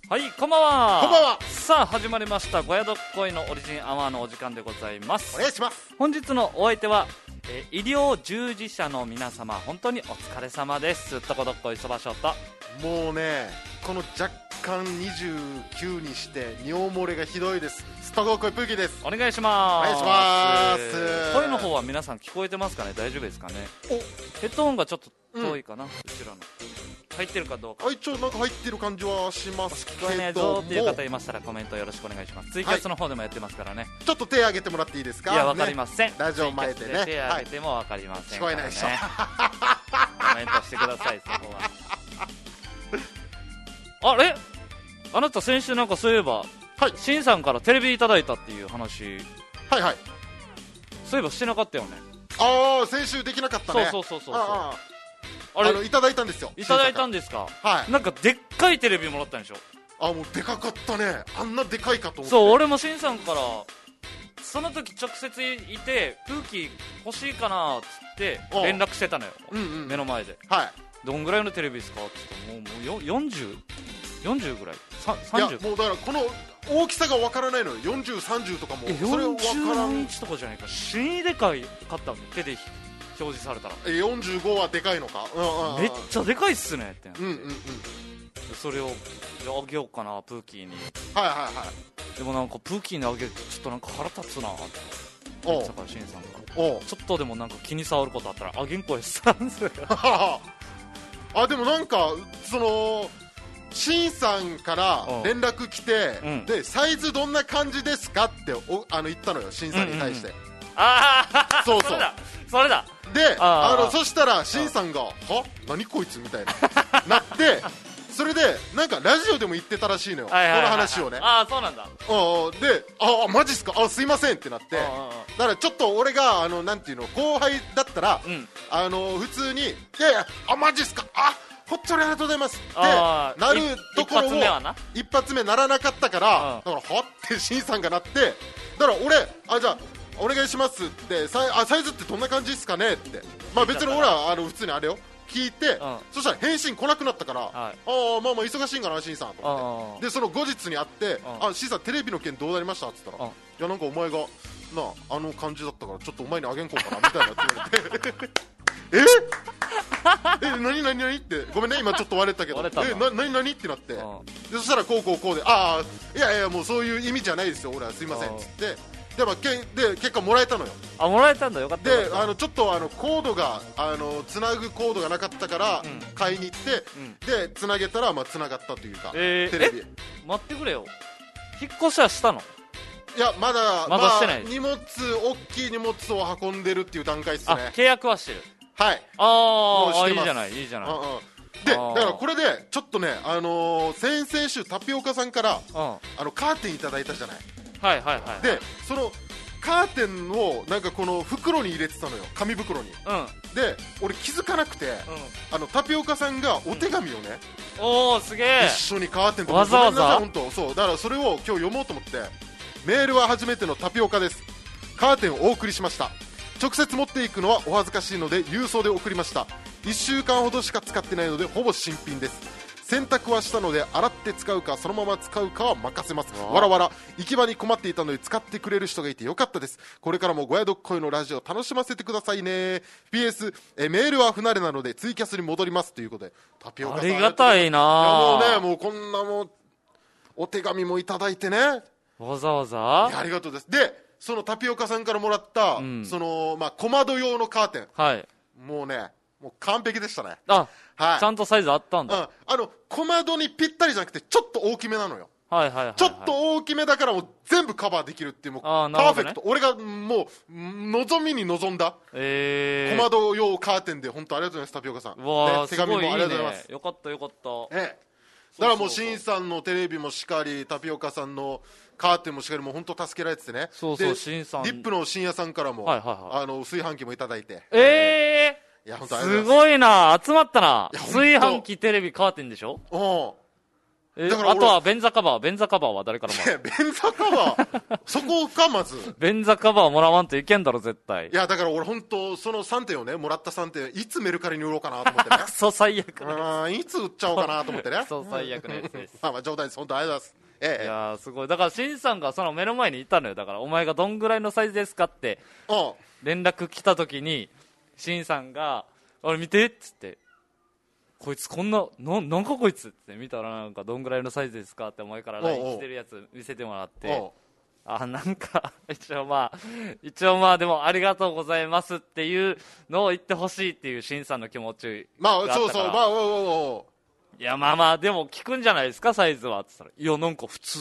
はい、こんばんは。 こんばんは。 さあ始まりましたゴヤドッコイのオリジンアワーのお時間でございます。 お願いします。 本日のお相手は、医療従事者の皆様本当にお疲れ様です。とこどっこいそばしょと。 もうね、この若干29にして尿漏れがひどいです。ストゴッコイプーキーです。 お願いします。 お願いします。 声の方は皆さん聞こえてますかね。大丈夫ですかね。ヘッドホンがちょっと遠いかな、後ろの入ってるかどうか。 一応なんか入ってる感じはしますけども、 聞こえないぞっていう方いましたらコメントよろしくお願いします。ツイキャスの方でもやってますからね、 ちょっと手挙げてもらっていいですか。 いや、わかりません、 ラジオ前でね、 手挙げてもわかりませんから、ね、 聞こえないでしょ。 コメントしてください、そこは。あれ、あなた先週なんかそういえば、 はい、 シンさんからテレビいただいたっていう話、 はいはい、 そういえばしてなかったよね。 ああ、先週できなかったね。 そうあれいただいたんですよ。 いただいたんですか。 はい。 なんかでっかいテレビもらったんでしょ。 あ、もうでかかったね。あんなでかいかと思って。 そう、俺もシンさんからその時直接いて、空気欲しいかなっつって連絡してたのよ、目の前で。はい。どんぐらいのテレビですかって言ってもう40ぐらい、30。 いや、もうだからこの大きさがわからないのよ。40、30とかもそれわからん。 40インチとかじゃないか。死にでかいかったの、手で表示されたら。 45はでかいのか。 めっちゃでかいっすねってなって、それをあげようかな、プーキーに。はいはいはい。でもなんかプーキーにあげるとちょっとなんか腹立つなって言ってたから、シンさんから、ちょっとでもなんか気に障ることあったらあげんこえしたんですよ。 あ、でもなんかそのシンさんから連絡来て、でサイズどんな感じですかって言ったのよ、シンさんに対して。 ああ、そうそう、それだで、そしたらシンさんがは何こいつみたいななって、それでなんかラジオでも言ってたらしいのよ、この話をね。 ああ、そうなんだ。 で、マジっすか、すいませんってなって、だからちょっと俺がなんていうの、後輩だったら、普通にいやいや、マジっすか、ほっちょりありがとうございますってなるところを一発目ならなかったから、だからはってシンさんがなって、だから俺じゃあお願いしますって、サイズってどんな感じですかねって、まあ別に俺は普通にあれよ聞いて、そしたら返信来なくなったから、まあ忙しいんかなシンさんと思って、でその後日に会って、シンさんテレビの件どうなりましたって言ったら、いやなんかお前がなあの感じだったからちょっとお前にあげんこうかなみたいなって言われて何ってごめんね今ちょっと割れたけど何ってなって、でそしたらこうでいやもうそういう意味じゃないですよ俺は、すいませんっつって、で結果もらえたのよ。 もらえたんだ、よかった。 でちょっとコードがつなぐコードがなかったから買いに行って、でつなげたらつながったというか、テレビ。 待ってくれよ、引っ越しはしたの？ いやまだしてない。大きい荷物を運んでるっていう段階ですね。 契約はしてる。はい。いいじゃないいいじゃない。 でだからこれでちょっとね、先々週タピオカさんからカーテンいただいたじゃない。でそのカーテンをなんかこの袋に入れてたのよ、紙袋に。で俺気づかなくて、タピオカさんがお手紙をね、 すげえ、 一緒にカーテンとわざわざ。 本当そうだから、それを今日読もうと思って、メールは初めてのタピオカです。カーテンをお送りしました。直接持っていくのはお恥ずかしいので郵送で送りました。1週間ほどしか使ってないのでほぼ新品です。洗濯はしたので洗って使うかそのまま使うかは任せます。わらわら。行き場に困っていたので使ってくれる人がいてよかったです。これからもゴヤドッコイのラジオ楽しませてくださいね。 PS メールは不慣れなのでツイキャスに戻りますということで、タピオカさんありがたいな。 もうこんなもうお手紙もいただいてね、 わざわざ。 ありがとうです。でそのタピオカさんからもらった、その小窓用のカーテン、もうね、もう完璧でしたね。 ちゃんとサイズあったんだ。 小窓にぴったりじゃなくてちょっと大きめなのよ。ちょっと大きめだからもう全部カバーできるっていう、もうパーフェクト。俺がもう望みに望んだ小窓用カーテンで、本当ありがとうございますタピオカさん。手紙もありがとうございます。 よかったよかった。 だからもうシンさんのテレビもしかり、タピオカさんのカーテンもしかり、もう本当助けられててね。でシンさん、 リップの深夜さんからも炊飯器もいただいて、 いやすごいな、集まったな。炊飯器、テレビ、カーテンでしょ。 だからあとは便座カバーは誰からもらう？ 便座カバーそこかまず便座カバーもらわんといけんだろ絶対。 いやだから俺本当その3点をねもらった3点いつメルカリに売ろうかなと思ってねクソ最悪ないつ売っちゃおうかなと思ってねクソ最悪なやつですまあ冗談です本当ありがとうございます。 いやすごい。だからしんさんがその目の前にいたのよ。だからお前がどんぐらいのサイズですかって連絡来た時にしんさんがあれ見てっつってこいつこんなんかこいつって見たらなんかどんぐらいのサイズですかってお前から LINE 来てるやつ見せてもらってなんか一応まあでもありがとうございますっていうのを言ってほしいっていうしんさんの気持ちがあったからそうそういやまあでも聞くんじゃないですかサイズはって言ったらいやなんか普通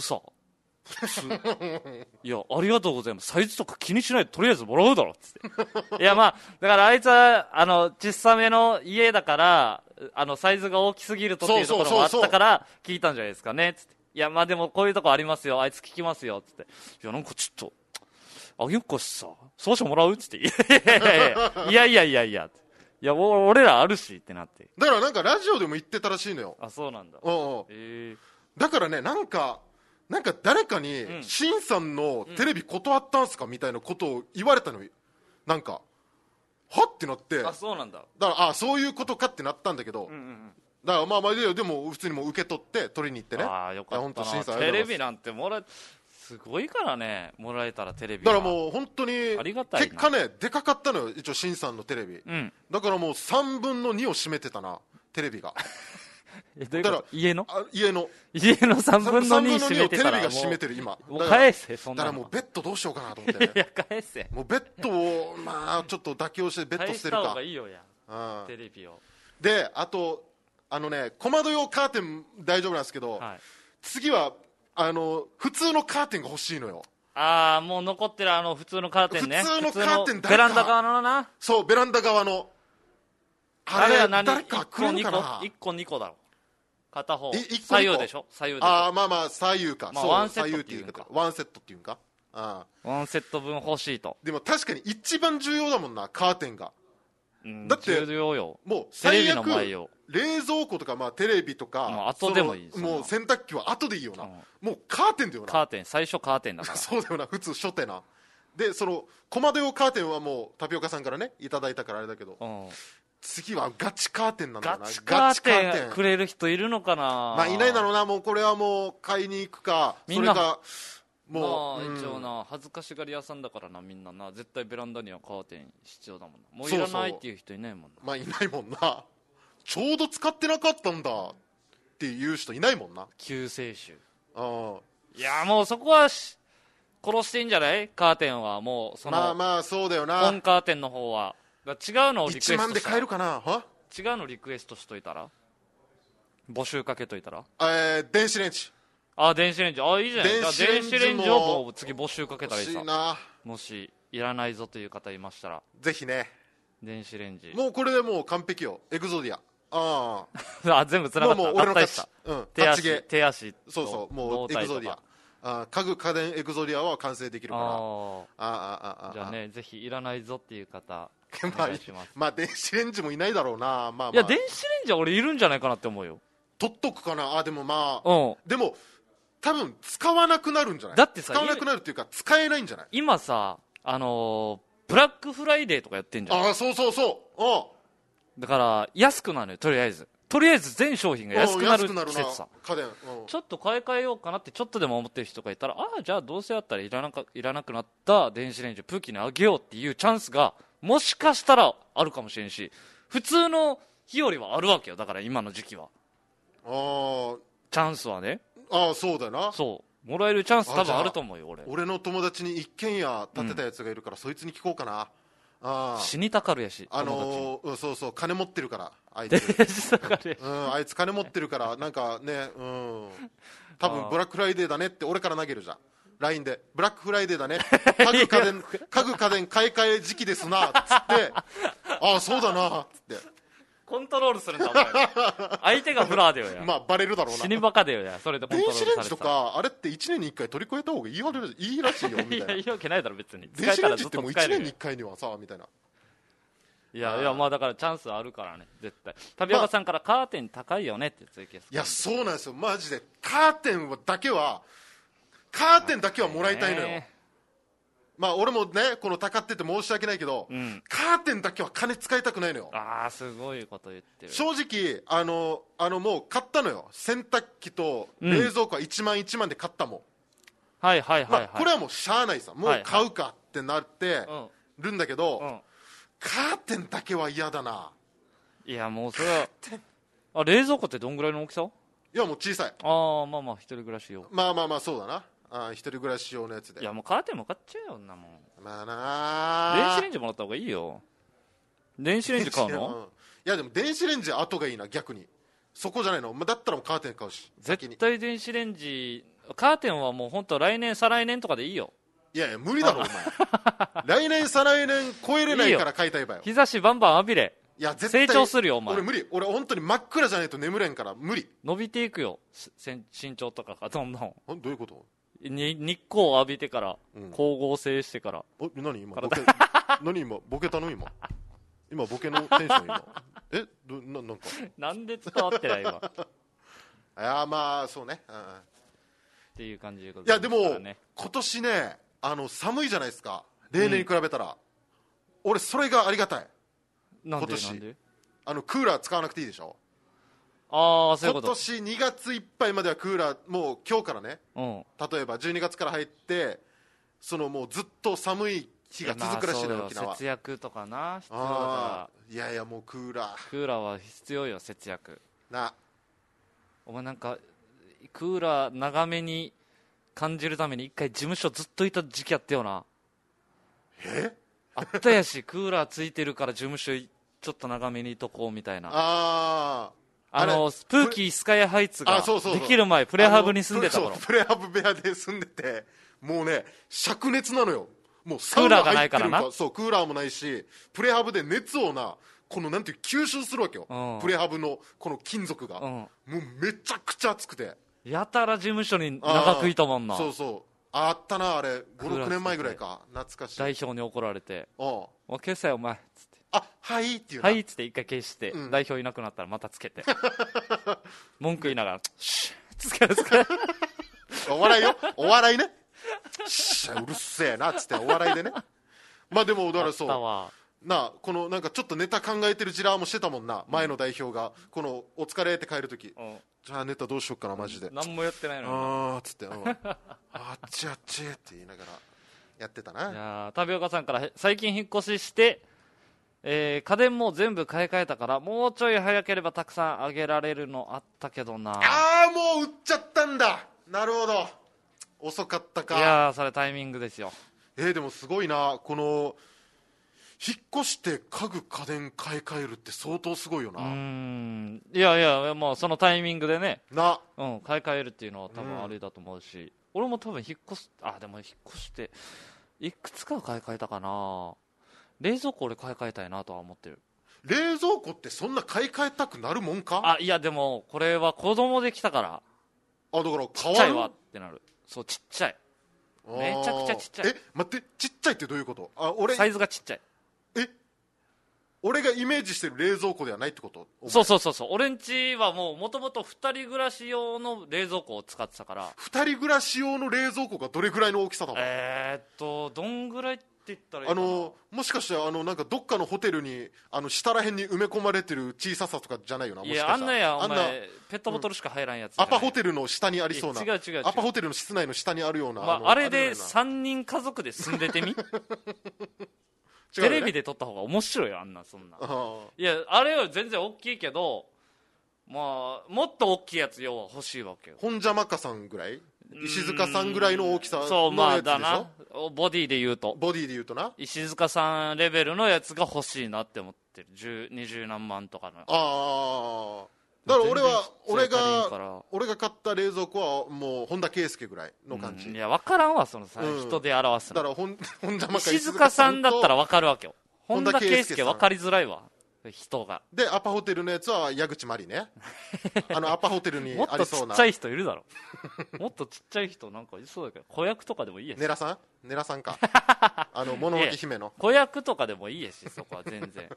いやありがとうございますサイズとか気にしないでとりあえずもらうだろっつっていやだからあいつは小さめの家だからサイズが大きすぎるとっていうところもあったから聞いたんじゃないですかねつっていやでもこういうとこありますよあいつ聞きますよつっていやなんかちょっとあげよっかしさそうしてもらうつっていやいや俺らあるしってなってだからなんかラジオでも言ってたらしいのよ。 あそうなんだ。 だからねなんか誰かにしんさんのテレビ断ったんすかみたいなことを言われたのよ。なんかはってなってあそうなんだ。 だからそういうことかってなったんだけど、だからまあでも普通にもう受け取って取りに行ってね。 あよかったな。テレビなんてすごいからねもらえたらテレビだからもう本当に結果ねでかかったのよ一応しんさんのテレビ、だからもう3分の2を占めてたなテレビがだから家の 3分の 2占めてたらテレビが占めてる今もう返せそんなだからもうベッドどうしようかなと思ってねいや返せもうベッドをまあちょっと妥協してベッド捨てるか返した方がいいよテレビをであと小窓用カーテン大丈夫なんですけど、次は普通のカーテンが欲しいのよ。 もう残ってる普通のカーテンね。 普通のカーテンベランダ側のな。 そうベランダ側のあれは何誰か来るのかな。 1個2個だろ片方左右でしょ左右でしょ。 まあ左右か、 ワンセットっていうかワンセットっていうかワンセット分欲しいと。 でも確かに一番重要だもんなカーテンが。だって重要よ。 もう最悪テレビの前よ冷蔵庫とかテレビとか後でもいい。 もう洗濯機は後でいいよな。もうカーテンだよな。 カーテン最初カーテンだからそうだよな普通初手な。で小窓用カーテンはもうタピオカさんからねいただいたからあれだけど、次はガチカーテンなんだよな。 ガチカーテンくれる人いるのかな。 まあいないだろうな。もうこれはもう買いに行くかみんなそれかもう一応な恥ずかしがり屋さんだからなみんなな絶対ベランダにはカーテン必要だもんな。もういらないっていう人いないもんな。 まあいないもんな。ちょうど使ってなかったんだっていう人いないもんな。 救世主。 いやもうそこは殺していいんじゃない。カーテンはもうそのまあそうだよな。 本カーテンの方は違うのをリクエスト 1万で買えるかな。 違うのリクエストしといたら募集かけといたら電子レンジ。 電子レンジいいじゃない。電子レンジをもう次募集かけたらいいさ。もしいらないぞという方いましたらぜひね。 電子レンジもうこれでもう完璧よ。エグゾディア全部つながった。 もう俺の勝ち。 手足そうもうエグゾディア家具家電エグゾディアは完成できるからじゃあねぜひいらないぞっていう方お願いします。 まあ電子レンジもいないだろうな。 いや電子レンジは俺いるんじゃないかなって思うよ。 取っとくかな。でもでも多分使わなくなるんじゃない。 だってさ使わなくなるっていうか使えないんじゃない。 今さブラックフライデーとかやってんじゃん。 そうだから安くなるのよ。とりあえず全商品が安くなる季節さ。 家電ちょっと買い替えようかなってちょっとでも思ってる人がいたらじゃあどうせやったらいらなくなった電子レンジをプーキーにあげようっていうチャンスがもしかしたらあるかもしれんし普通の日よりはあるわけよ。だから今の時期はチャンスはね。 そうだな。 そうもらえるチャンス多分あると思うよ。俺の友達に一軒家建てたやつがいるから、そいつに聞こうかな。 死にたかるやしそう金持ってるからあいつあいつ金持ってるからなんかね多分ブラックフライデーだねって俺から投げるじゃん LINE でブラックフライデーだね家具家電買い替え時期ですなっつってそうだなっつってコントロールするんだお前相手がフラーだよやまあバレるだろうな。 死にバカだよや。それでコントロールされて電子レンジとかあれって1年に1回取り替えた方がいいらしいよみたいな。 いいわけないだろ別に。 電子レンジってもう1年に1回にはさみたいな。 いやまあだからチャンスあるからね絶対。タピオカさんからカーテン高いよねって追加する。 いやそうなんですよマジで。カーテンだけはもらいたいのよ。まあ俺もねこのたかってて申し訳ないけど、カーテンだけは金使いたくないのよ。 ああすごいこと言ってる。 正直もう買ったのよ。洗濯機と冷蔵庫は1万1万で買ったもん。 はいはいはいはい、 これはもうしゃあないさ。もう買うかってなってるんだけど、カーテンだけは嫌だな。 いやもうそれは冷蔵庫ってどんぐらいの大きさ？ いやもう小さい。 まあまあ一人暮らし用。 まあそうだな。一人暮らし用のやつで。 いやもうカーテンも買っちゃうよんなもん。 まあな電子レンジもらった方がいいよ。電子レンジ買うの？ いやでも電子レンジ後がいいな逆に。そこじゃないの。だったらもうカーテン買うし。 絶対電子レンジ。カーテンはもう本当来年再来年とかでいいよ。 いやいや無理だろお前。来年再来年超えれないから買いたいばよ。 日差しバンバン浴びれ。 いや絶対成長するよお前。 俺無理。俺本当に真っ暗じゃないと眠れんから無理。 伸びていくよ身長とかがどんどん。 どういうこと？ 日光を浴びてから、光合成してから。 何今ボケ何今ボケたの今ボケのテンション今なんかなんで伝わってない今。 いやまあそうね、 っていう感じでございます。いやでも、 ね、 今年ね寒いじゃないですか例年に比べたら、俺それがありがたい。 なんで今年なんでクーラー使わなくていいでしょ。 そういうこと。 今年2月いっぱいまではクーラーもう今日からね、例えば12月から入ってもうずっと寒い日が続くらしいのよ沖縄。 節約とかな必要だから。 いやもうクーラーは必要よ節約な。 お前なんかクーラー長めに感じるために一回事務所ずっといた時期あったよな。あったやしクーラーついてるから事務所ちょっと長めにいとこうみたいな。プーキースカイハイツができる前プレハブに住んでた頃。 プレハブ部屋で住んでてもうね灼熱なのよ。もうクーラーがないからな。 そうクーラーもないしプレハブで熱をなんていう吸収するわけよ、プレハブのこの金属が、もうめちゃくちゃ熱くてやたら事務所に長くいたもんな。 そうあったなあれ 5,6 年前ぐらいか。懐かしい。 代表に怒られて消せよお前っつってはいっていうはいっつって一回消して、代表いなくなったらまたつけて文句言いながらシュッつけるお笑いねうるせえなっつってお笑いでね。まあでもだからそうこのなんかちょっとネタ考えてるジラーもしてたもんな、前の代表がこのお疲れって帰るとき、じゃあネタどうしよっかなマジで何もやってないのにっつってあっちって言いながらやってたな。 いやタピオカさんから最近引っ越しして、家電も全部買い替えたからもうちょい早ければたくさんあげられるのあったけどな。 もう売っちゃったんだ。なるほど遅かったか。 いやそれタイミングですよ。 でもすごいな。この引っ越して家具家電買い替えるって相当すごいよな。 いやもうそのタイミングでね買い替えるっていうのは多分あれだと思うし、俺も多分引っ越すでも引っ越していくつか買い替えたかな。冷蔵庫俺買い替えたいなとは思ってる。 冷蔵庫ってそんな買い替えたくなるもんか。 いやでもこれは子供できたからだからちっちゃいわってなる。そうちっちゃいめちゃくちゃちっちゃい。 待ってちっちゃいってどういうこと？ サイズがちっちゃい。 俺がイメージしてる冷蔵庫ではないってこと？ そう俺んちはもともと2人暮らし用の冷蔵庫を使ってたから。 2人暮らし用の冷蔵庫がどれぐらいの大きさだもん？ どんぐらいって言ったらいいかな。 もしかしてなんかどっかのホテルに下らへんに埋め込まれてる小ささとかじゃないよな。 いやあんなやお前ペットボトルしか入らんやつ、 アパホテルの下にありそうな。 違うアパホテルの室内の下にあるような、 あれで3人家族で住んでてみテレビで撮った方が面白いよあんなそんな。いやあれより全然大きいけどもっと大きいやつ要は欲しいわけよ。 本邪魔かさんぐらい、石塚さんぐらいの大きさのやつでしょ。 そうだな。ボディで言うとな石塚さんレベルのやつが欲しいなって思ってる。20何万とかの。 だから俺が買った冷蔵庫はもう本田圭佑ぐらいの感じ。 いや分からんわ人で表すの。 だから本邪魔か石塚さんだったら分かるわけよ。本田圭佑分かりづらいわ人が。 でアパホテルのやつは矢口真理ねアパホテルにありそうな。 もっとちっちゃい人いるだろもっとちっちゃい人なんかいそうだけど子役とかでもいいやし。 ネラさんか物置姫の子役とかでもいいやしそこは全然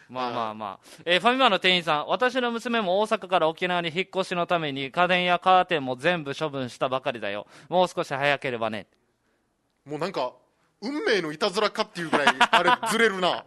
まあまあまあ、ファミマの店員さん、私の娘も大阪から沖縄に引っ越しのために家電やカーテンも全部処分したばかりだよ、もう少し早ければね。 もうなんか運命のいたずらかっていうぐらいあれずれるな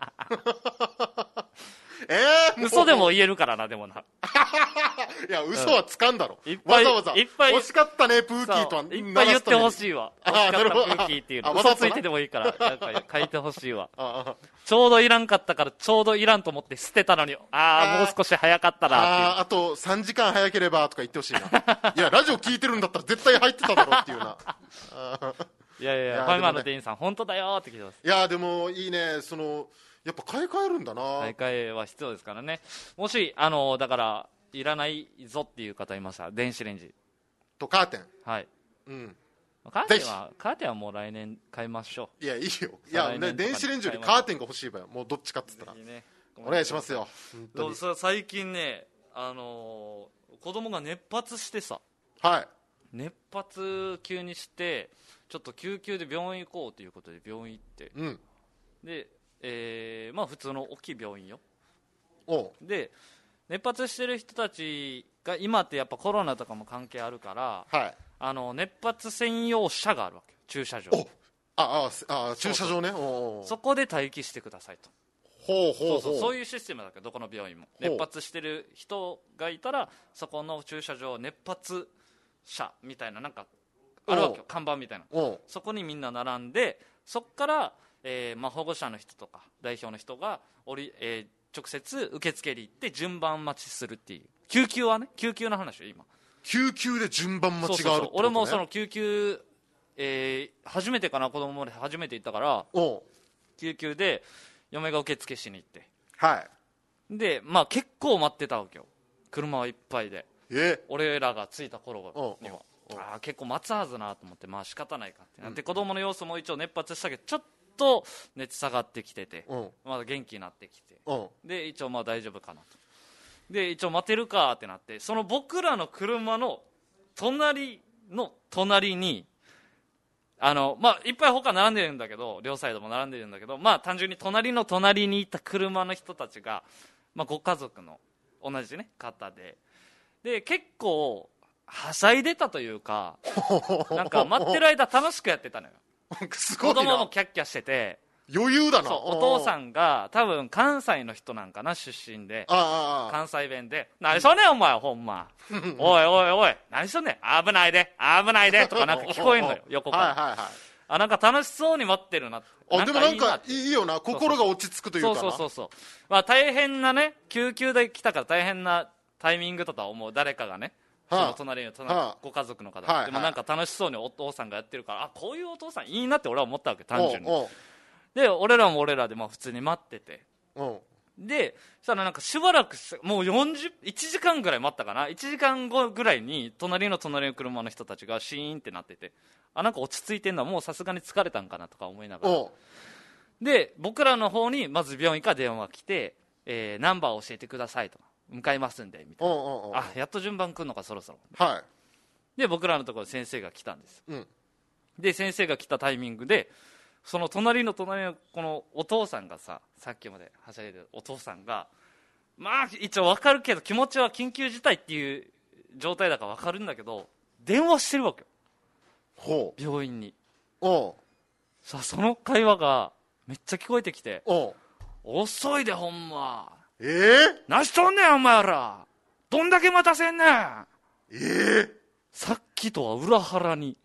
嘘でも言えるからな、でもな。 いや、嘘はつかんだろ。 わざわざ。惜しかったね、プーキーとは。 いっぱい言ってほしいわ。惜しかったプーキーっていうの。嘘ついててもいいから、なんか書いてほしいわ。ちょうどいらんかったから、ちょうどいらんと思って捨てたのに、もう少し早かったな。 あと3時間早ければとか言ってほしいな。いや、ラジオ聞いてるんだったら絶対入ってただろっていうな。 いやいや、ファミマの店員さん、本当だよって聞いてます。 いや、でもいいね、やっぱ買い替えるんだな。 買い替えは必要ですからね。もしだからいらないぞっていう方いましたら、電子レンジとカーテン。 はい、 うん、 カーテンはもう来年買いましょう。いや、いいよ。いや、電子レンジよりカーテンが欲しいばよ。もうどっちかっつったらいい、ね、お願いしますよ。 最近ね、子供が熱発してさ、 はい、 熱発急にしてちょっと救急で病院行こうということで病院行って、 うん、 でまあ普通の大きい病院よ。で熱発してる人たちが今ってやっぱコロナとかも関係あるから、 はい、 熱発専用車があるわけよ、駐車場。 駐車場ね。 そこで待機してくださいと。そういうシステムだけど、どこの病院も熱発してる人がいたらそこの駐車場熱発車みたいななんかあるわけよ、看板みたいな。そこにみんな並んで、そこから保護者の人とか代表の人が直接受付に行って順番待ちするっていう。救急はね、救急の話よ今。 救急で順番待ちがあるってことね。 俺もその救急、初めてかな、子供で初めて行ったから救急で嫁が受付しに行って、 はい、 でまあ結構待ってたわけよ、車はいっぱいで。俺らが着いた頃には結構待つはずなと思って、まあ仕方ないかってなって、子供の様子も一応熱発したけどちょっと熱下がってきてて、まだ元気になってきて、で一応まあ大丈夫かなと。で一応待てるかってなって、その僕らの車の隣の隣にまあいっぱい他並んでるんだけど、両サイドも並んでるんだけど、まあ単純に隣の隣にいた車の人たちが、まあ、ご家族の同じね方で結構はしゃいでたというかなんか待ってる間楽しくやってたのよ。 すごいな。 子供もキャッキャしてて余裕だな。 お父さんが多分関西の人なんかな、出身で関西弁で「何しとんねんお前ほんまおいおいおい何しとんねん危ないで危ないで」とかなんか聞こえんのよ横から。なんか楽しそうに待ってるなって。 でもなんかいいよな、心が落ち着くというかな。 そう、まあ大変なね、救急で来たから大変なタイミングだとは思う、誰かがね、その隣のご家族の方、でもなんか楽しそうにお父さんがやってるから、こういうお父さんいいなって俺は思ったわけ、単純に。で俺らも俺らでまあ普通に待ってて、でそしたらなんかしばらくもう1時間ぐらい待ったかな、1時間後ぐらいに隣の車の人たちがシーンってなってて、なんか落ち着いてんだ、もうさすがに疲れたんかなとか思いながら、で僕らの方にまず病院から電話来て、ナンバー教えてくださいと、向かいますんでみたいな。やっと順番来るのかそろそろ。で僕らのところ先生が来たんです、で先生が来たタイミングでその隣のこのお父さんがさっきまではしゃいでるお父さんが、まあ一応分かるけど気持ちは緊急事態っていう状態だから分かるんだけど、電話してるわけよ病院に。さあその会話がめっちゃ聞こえてきて、遅いでほんま、何しとんねんお前ら、どんだけ待たせんねん。さっきとは裏腹に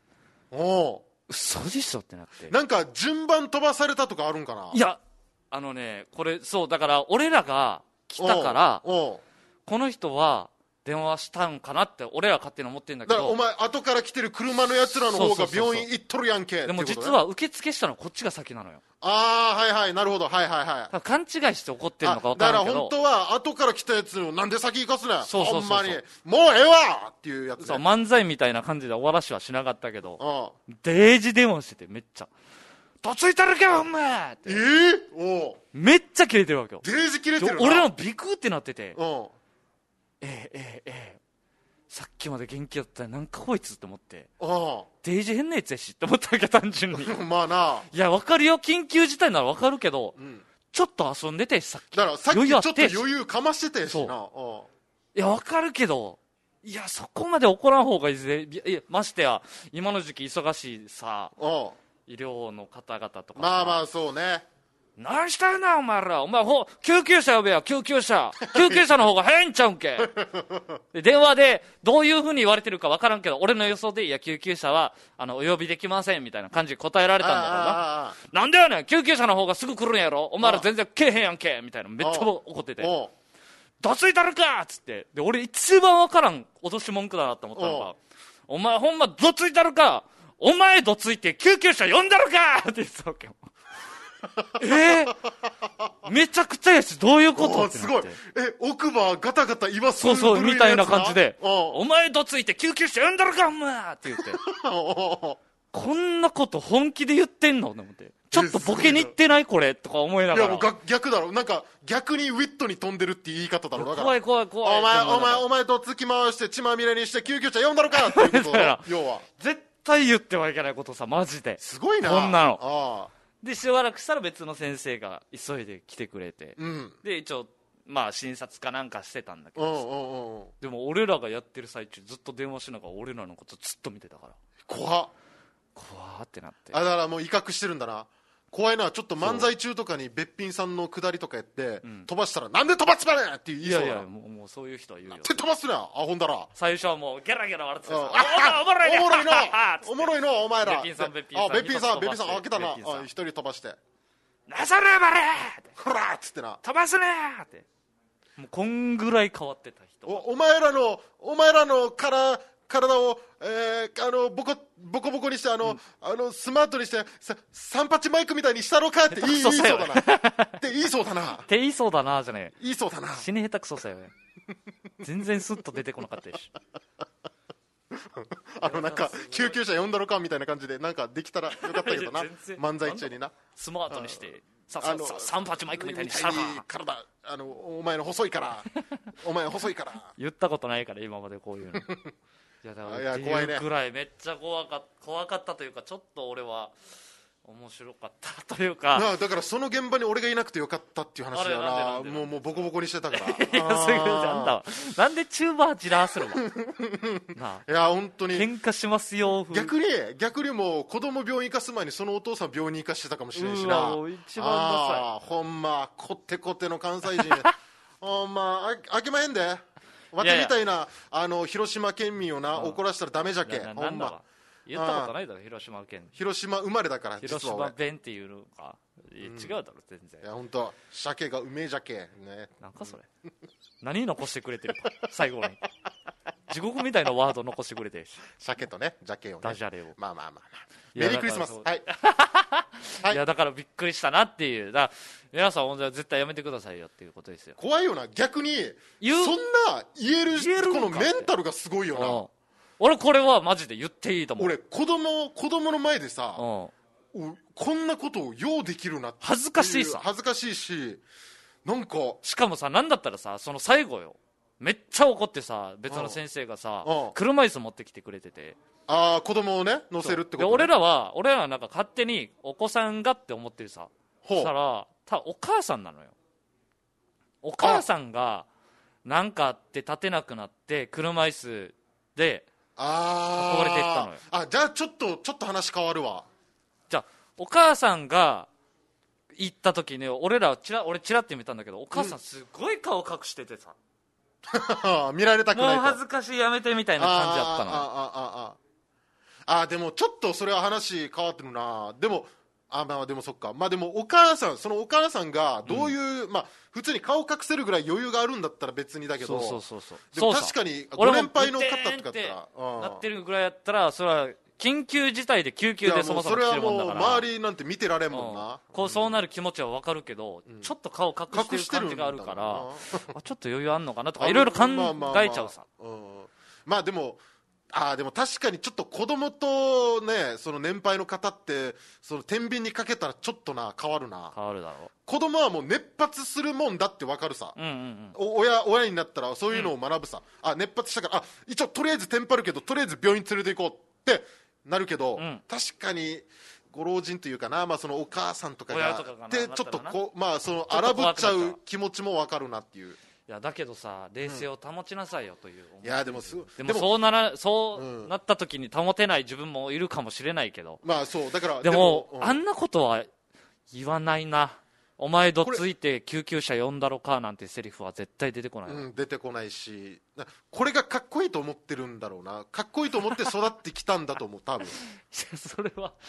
嘘でしょってなって、 なんか順番飛ばされたとかあるんかな。 いやこれそうだから、俺らが来たからこの人は電話したんかなって俺ら勝手に思ってるんだけど、 だからお前後から来てる車のやつらの方が病院行っとるやんけ。 でも実は受付したのこっちが先なのよ。 なるほど、 勘違いして怒ってるのか分からんけど、 だから本当は後から来たやつをなんで先行かすねん、ほんまにもうええわっていうやつ、 漫才みたいな感じで終わらしはしなかったけど、デージ電話しててめっちゃどついたるけよお前って、めっちゃキレてるわけよ。 デージキレてるな。 俺らもビクってなってて、さっきまで元気だったらなんかこいつって思って、デージ変なやつやしって思ったわけ単純にまあな、 いや分かるよ、緊急事態なら分かるけど、 ちょっと遊んでてさっきだからさっきちょっと余裕かましてたしな。 いや分かるけど、いやそこまで怒らん方がいいぜ。いやましてや今の時期忙しいさ、医療の方々とか、 まあまあそうね。 何したんだお前ら、お前救急車呼べよ、救急車の方が早いんちゃうんけで電話でどういう風に言われてるか分からんけど、俺の予想でいや救急車はお呼びできませんみたいな感じで答えられたんだろうな。なんでやねん、救急車の方がすぐ来るんやろ、お前ら全然来えへんやんけみたいな、めっちゃ怒ってて、どついたるかっつって。で俺一番分からん脅し文句だなと思ったのが、お前ほんまどついたるか、お前どついて救急車呼んだるかって言ってたわけよめちゃくちゃやし、どういうことってなって、 すごい、奥歯ガタガタ言わすそうみたいな感じで、お前どついて救急車呼んだるかお前って言ってこんなこと本気で言ってんのと思って、ちょっとボケに行ってないこれとか思いながら、いやもう逆だろ、なんか逆にウィットに飛んでるって言い方だろ。だから怖いお前どつき回して血まみれにして救急車呼んだるかっていうことだ要は絶対言ってはいけないことさ、マジですごいなこんなの。でしばらくしたら別の先生が急いで来てくれて、で一応まあ診察かなんかしてたんだけど、でも俺らがやってる最中ずっと電話しながら俺らのことずっと見てたから、 怖ってなって、 だからもう威嚇してるんだな。怖いな。ちょっと漫才中とかにべっぴんさんの下りとかやって、飛ばしたらなんで飛ばすばねんって言いそうだな。いやもうそういう人は言うよ。 飛ばすなアホんだら。 最初はもうゲラゲラ笑ってた。 おもろいのお前ら。 べっぴんさん開けたな。一人飛ばしてなさればれほらっつってな、 飛ばすねーって、もうこんぐらい変わってた人。 お前らの体を、ボコボコにしてスマートにしてサンパチマイクみたいにしたろかって言いそうだなって言いそうだなって言いそうだなじゃねえ、 言いそうだな、 死に下手くそさよ全然スッと出てこなかったしなんか救急車呼んだろかみたいな感じでなんかできたらよかったけどな漫才中になスマートにしてサンパチマイクみたいにしたら体お前の細いから言ったことないから今までこういうのいやだから怖いねぐらいめっちゃ怖かったというか、ちょっと俺は面白かったというか、 だからその現場に俺がいなくてよかったっていう話だな。もうボコボコにしてたからなんでチューバーじらするのいや本当に喧嘩しますよ。 逆にもう子供病院行かす前にそのお父さん病院に行かしてたかもしれんしな。 一番ダサい。ほんまこってこっての関西人ほんまあきまへんでわてみたいな広島県民をな怒らせたらダメじゃけ。ほんま言ったことないだろ、広島県。 広島生まれだから。 広島弁っていうのか、違うだろ全然。 いや本当鮭がうめえじゃけね。 なんかそれ何残してくれてるか最後に地獄みたいなワード残してくれてるし、 鮭とねジャケをね、 ダジャレを。 まあメリークリスマス。 いやだからびっくりしたなっていう。だ皆さん絶対やめてくださいよっていうことですよ。 怖いよな逆に。そんな言えるこのメンタルがすごいよな。 俺これはマジで言っていいと思う。 俺子供の前でさ、こんなことをようできるなって恥ずかしいし、なんかしかもさ、なんだったらさ、その最後よ、めっちゃ怒ってさ、別の先生がさ、車椅子持ってきてくれてて、 子供をね乗せるってこと、ね、 俺らはなんか勝手にお子さんがって思ってるさ、そしたらお母さんなのよ。お母さんがなんかあって立てなくなって車椅子で運ばれていったのよ。 じゃあちょっと話変わるわ。 じゃあお母さんが行った時に俺チラって見たんだけど、お母さんすごい顔隠しててさ見られたくないと、 もう恥ずかしいやめてみたいな感じだったのよ。でもちょっとそれは話変わってるな。でもでもそっか。でもお母さんがどういう、普通に顔隠せるぐらい余裕があるんだったら別にだけど、でも確かにご年配の方とかだったらなってるぐらいやったら、それは緊急事態で救急でそもそも来てるもんだから、 それはもう周りなんて見てられんもんな。 そうなる気持ちは分かるけど、ちょっと顔隠してる感じがあるからちょっと余裕あんのかなとかいろいろ考えちゃうさ。 でも確かにちょっと子供とね、その年配の方ってその天秤にかけたらちょっと変わるな。 変わるだろう。 子供はもう熱発するもんだって分かるさ、親になったらそういうのを学ぶさ、熱発したから一応とりあえずテンパるけどとりあえず病院連れて行こうってなるけど、確かにご老人というかな、まあ、そのお母さんとか親とかががなでちょっとこう、まあ、そのちょっと荒ぶっちゃ怖くなっちゃうう気持ちも分かるなっていう。 いやだけどさ冷静を保ちなさいよという、 いやでもそうなった時に保てない自分もいるかもしれないけど、 まあそうだからでもあんなことは言わないな。お前どついて救急車呼んだろかなんてセリフは絶対出てこない、 出てこないし、これがかっこいいと思ってるんだろうな、かっこいいと思って育ってきたんだと思う多分それは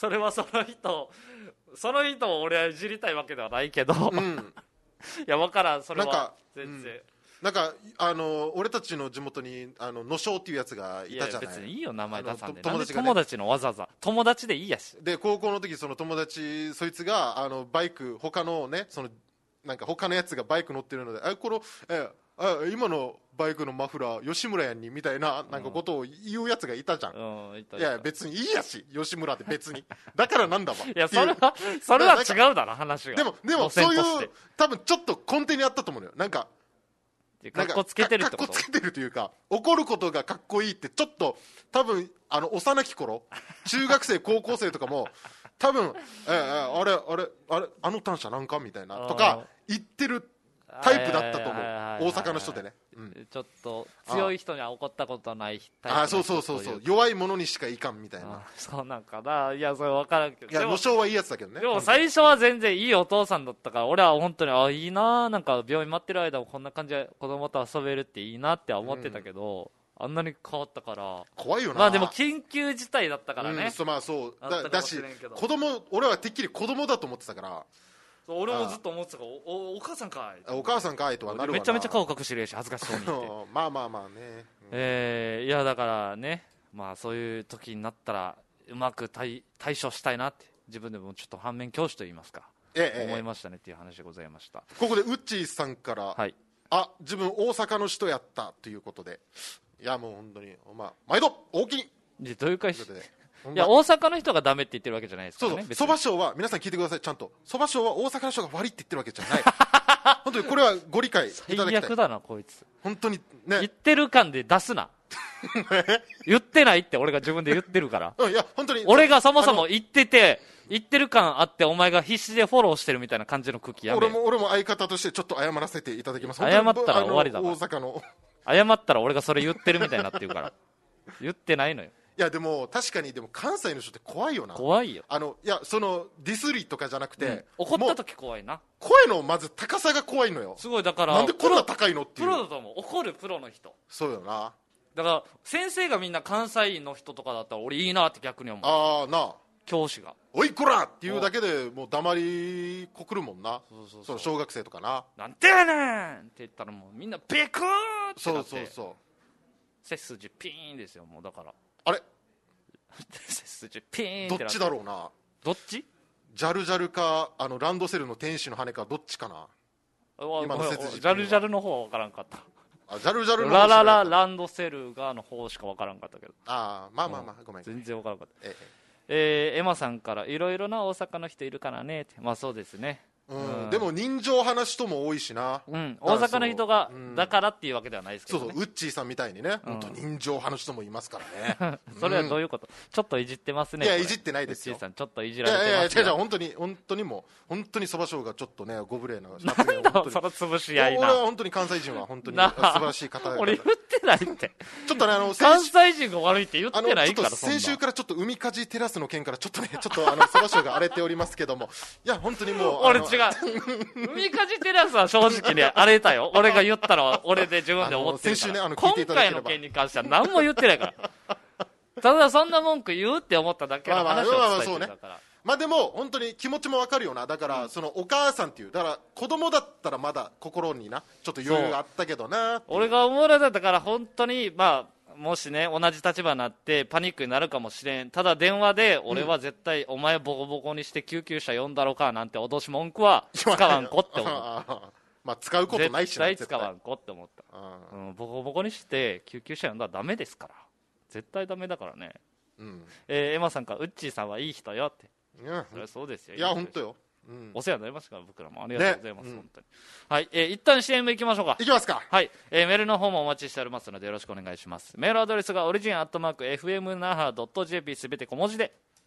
その人を俺はいじりたいわけではないけど、いや分からん、それは全然なんか俺たちの地元に野翔っていうやつがいたじゃない。 いや別にいいよ名前出さんで、 友達のわざわざ友達でいいやし。 で高校の時その友達そいつがバイク他のねそのなんか他のやつがバイク乗ってるので今のバイクのマフラー吉村やんにみたいななんかことを言うやつがいたじゃん、いや別にいいやし吉村って別にだからなんだわいやそれは違うだろ話が。 でもそういう多分ちょっと根底にあったと思うのよ。なんかかっこつけてるってこと。 かっこつけてるというか怒ることがかっこいいってちょっと多分幼き頃中学生高校生とかも多分あれ短車なんかみたいなとか言ってるタイプだったと思う大阪の人でね、 ちょっと強い人には怒ったことないタイプの人。 そう弱い者にしかいかんみたいな。 そうなんかな。いやそれ分からんけど、 いや野翔はいいやつだけどね。 でも最初は全然いいお父さんだったから俺は本当にいいな、なんか病院待ってる間もこんな感じで子供と遊べるっていいなって思ってたけど、あんなに変わったから怖いよな。 まあでも緊急事態だったからね、 まあそうだし俺はてっきり子供だと思ってたから。 俺もずっと思ってたから お母さんかいお母さんかいとはなるわな。 めちゃめちゃ顔隠してるし恥ずかしそうにってまあね、 いやだからね、まあそういう時になったらうまく対処したいなって自分でもちょっと反面教師と言いますか、思いましたねっていう話でございました。 ここでウッチーさんから、 はい、 自分大阪の人やったということで、いやもう本当に毎度大きにどういう会社いや大阪の人がダメって言ってるわけじゃないですからね。 そば賞は皆さん聞いてください、ちゃんとそば賞は大阪の人が悪いって言ってるわけじゃない本当にこれはご理解いただきたい。 最悪だなこいつ本当にね。 言ってる感で出すな言ってないって俺が自分で言ってるからいや本当に俺がそもそも言ってる感あってお前が必死でフォローしてるみたいな感じの空気やめ。 俺も相方としてちょっと謝らせていただきます。 謝ったら終わりだから。 大阪の謝ったら俺がそれ言ってるみたいになってるから言ってないのよ。 いやでも確かにでも関西の人って怖いよな。 怖いよ。 いやそのディスリとかじゃなくて、 怒った時怖いな。 声のまず高さが怖いのよ。 すごいだからなんでこんな高いのっていう。 プロだと思う。怒るプロの人。 そうよな。 だから先生がみんな関西の人とかだったら俺いいなって逆に思う。 な教師がおいこらっていうだけでもう黙りこくるもんな。その小学生とかな。 なんてやねんって言ったらもうみんなビクーってなって。そう背筋ピーンですよ。もうだからあれ背筋ピーンってなって。 どっちだろうな。 どっちジャルジャルかランドセルの天使の羽かどっちかな。 今の背筋ジャルジャルの方は分からんかった。 ジャルジャルのランドセルがの方しか分からんかったけど。 まあごめん。 全然分からんかった。エマさんからいろいろな大阪の人いるからねって。まあそうですね。 でも人情派な人も多いしな。 大阪の人がだからっていうわけではないですけどね。 ウッチーさんみたいにね、本当人情派の人もいますからねそれはどういうこと。ちょっといじってますね。 いやいじってないですよ。 ウッチーさんちょっといじられてますよ。 いや本当にもう本当にそば賞がちょっとねご無礼ななんだその潰し合いな。 俺は本当に関西人は本当に素晴らしい方俺言ってないってちょっとね関西人が悪いって言ってないから。 先週からちょっと海かじテラスの件からちょっとそば賞が荒れておりますけども、いや本当にもう俺違う海かじテラスは正直ね荒れたよ。俺が言ったのは俺で自分で思ってるから。今回の件に関しては何も言ってないからただそんな文句言うって思っただけの話を伝えてるだから。 まあでも本当に気持ちもわかるよな。だからそのお母さんっていうだから子供だったらまだ心になちょっと余裕があったけどな。 俺が思うらだったから本当にもしね同じ立場になってパニックになるかもしれん。ただ電話で俺は絶対お前ボコボコにして救急車呼んだろかなんて脅し文句は使わんこって思った使うことないしな。絶対使わんこって思った。ボコボコにして救急車呼んだらダメですから。絶対ダメだからね。エマさんからウッチーさんはいい人よって。それはそうですよ。 いや本当よ。 お世話になりましたから僕らもありがとうございます、本当に。はい、一旦 CM 行きましょうか。 行きますか。 はい、メールの方もお待ちしておりますのでよろしくお願いします。メールアドレスがオリジン@fmnaha.jp すべて小文字で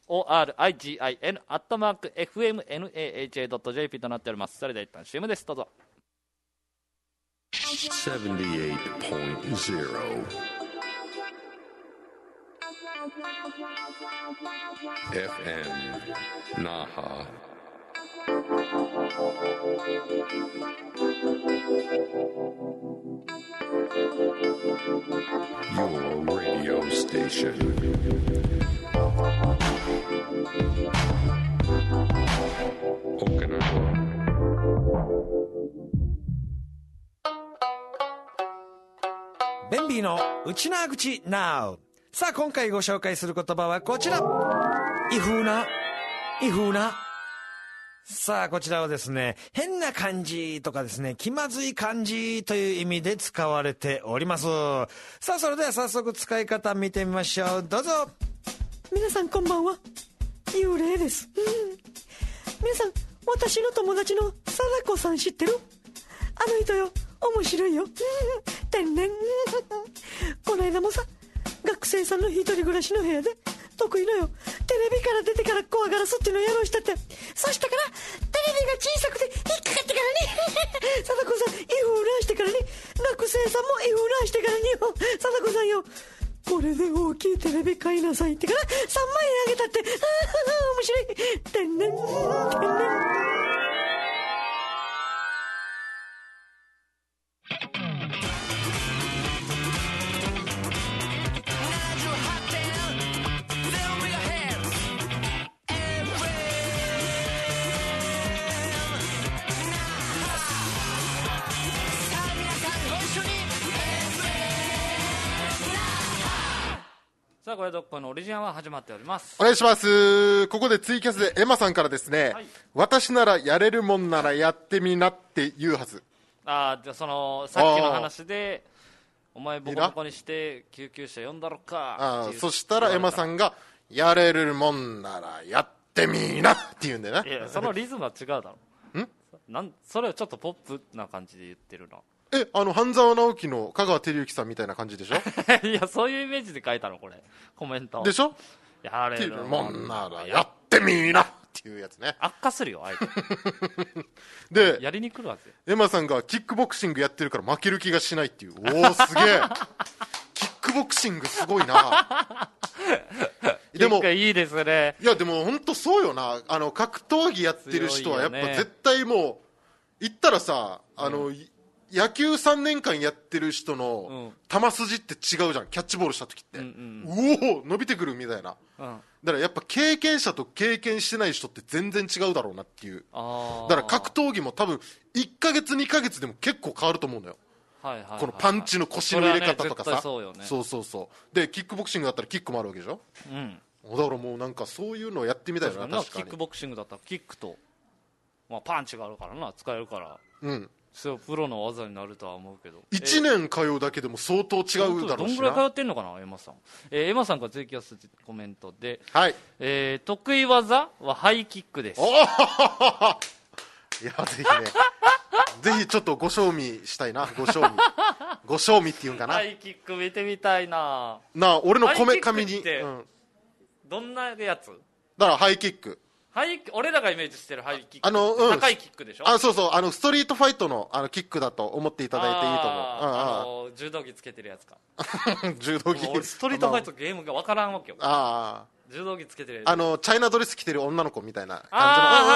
origin@fmnaha.jp となっております。それでは一旦 CM です。どうぞ。 78.0 FM Naha. Your radio station. Okinawa. ベンビーのウチナー口 Now。 さあ今回ご紹介する言葉はこちら。異風な。さあこちらはですね、変な感じとかですね、気まずい感じという意味で使われております。さあそれでは早速使い方見てみましょう。どうぞ。 皆さんこんばんは、幽霊です。皆さん、私の友達の貞子さん知ってる？あの人よ、面白いよ。天然。この間もさ、学生さんの一人暮らしの部屋で得意のよ、テレビから出てから怖がらすっていうのをやろうしたって、そしたからテレビが小さくて引っかかってからね、貞子さんイフーラーしてからね、学生さんもイフーラーしてからによ、貞子さんよ、これで大きいテレビ買いなさいってから3万円あげたって、面白い。天然。 さあこれどっこいのオリジナルは始まっております。 お願いします。ここでツイキャスでエマさんからですね、はい、私ならやれるもんならやってみなって言うはず。 ああ、じゃあそのさっきの話でお前ボコボコにして救急車呼んだろか。 ああ、そしたらエマさんがやれるもんならやってみなって言うんだよな。 いや、そのリズムは違うだろ。それをちょっとポップな感じで言ってるな。 半沢直樹の香川照之さんみたいな感じでしょ。 いや、そういうイメージで書いたのこれコメントでしょ。 やれるもんならやってみなっていうやつね。 悪化するよ相手でやりに来るわけ。 エマさんがキックボクシングやってるから負ける気がしないっていう。おお、すげえキックボクシングすごいな。 でもいいですね。 いやでも本当そうよな。格闘技やってる人はやっぱ絶対もう言ったらさ、野球3年間やってる人の球筋って違うじゃん。キャッチボールした時って、おお伸びてくるみたいな、だからやっぱ経験者と経験してない人って全然違うだろうなっていう。だから格闘技も多分1ヶ月2ヶ月でも結構変わると思うのよ。このパンチの腰の入れ方とかさ、そうでキックボクシングだったらキックもあるわけでしょ。だからもうなんかそういうのをやってみたいな。確かにキックボクシングだったらキックと、パンチがあるからな、使えるから、そうプロの技になるとは思うけど、 1年通うだけでも相当違うだろうしな。 どんぐらい通ってんのかなエマさん。エマさんからツイキャスコメントで、 はい、 得意技はハイキックです。いやぜひねぜひちょっとご賞味したいな。ご賞味っていうんかな。 ハイキック見てみたいな。 俺のこめかみに、 どんなやつだからハイキック。 俺らがイメージしてるハイキック、高いキックでしょ。 そうそう、ストリートファイトのキックだと思っていただいていいと思う。柔道着つけてるやつか。 柔道着。 俺ストリートファイトゲームが分からんわけよ。柔道着つけてるやつ、 チャイナドレス着てる女の子みたいな感じの。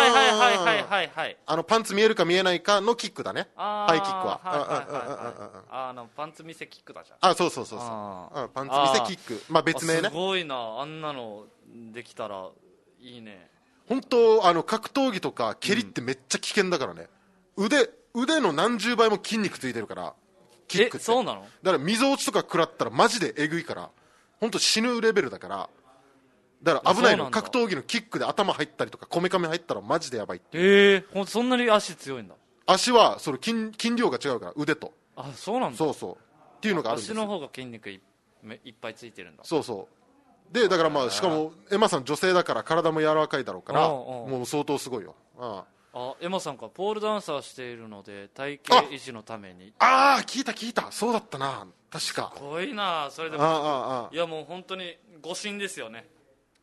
はいパンツ見えるか見えないかのキックだね。ハイキックは。 パンツ見せキックだじゃん。 そうパンツ見せキック、別名ね。 すごいな、あんなのできたらいいね。 本当格闘技とか蹴りってめっちゃ危険だからね。腕の何十倍も筋肉ついてるからキックって。 そうなの？ だから溝落ちとか食らったらマジでえぐいから、本当死ぬレベルだから。だから危ないの。格闘技のキックで頭入ったりとかこめかみ入ったらマジでやばいって。 そんなに足強いんだ。 足はその筋量が違うから、腕と。 そうなんだ。 そうっていうのがあるんですよ。 足の方が筋肉いっぱいついてるんだ。 そうで、だからしかもエマさん女性だから体も柔らかいだろうから、もう相当すごいよ。 エマさんがポールダンサーしているので体型維持のために。 聞いた。そうだったな、確か。 すごいな。それでもいやもう本当に誤診ですよね。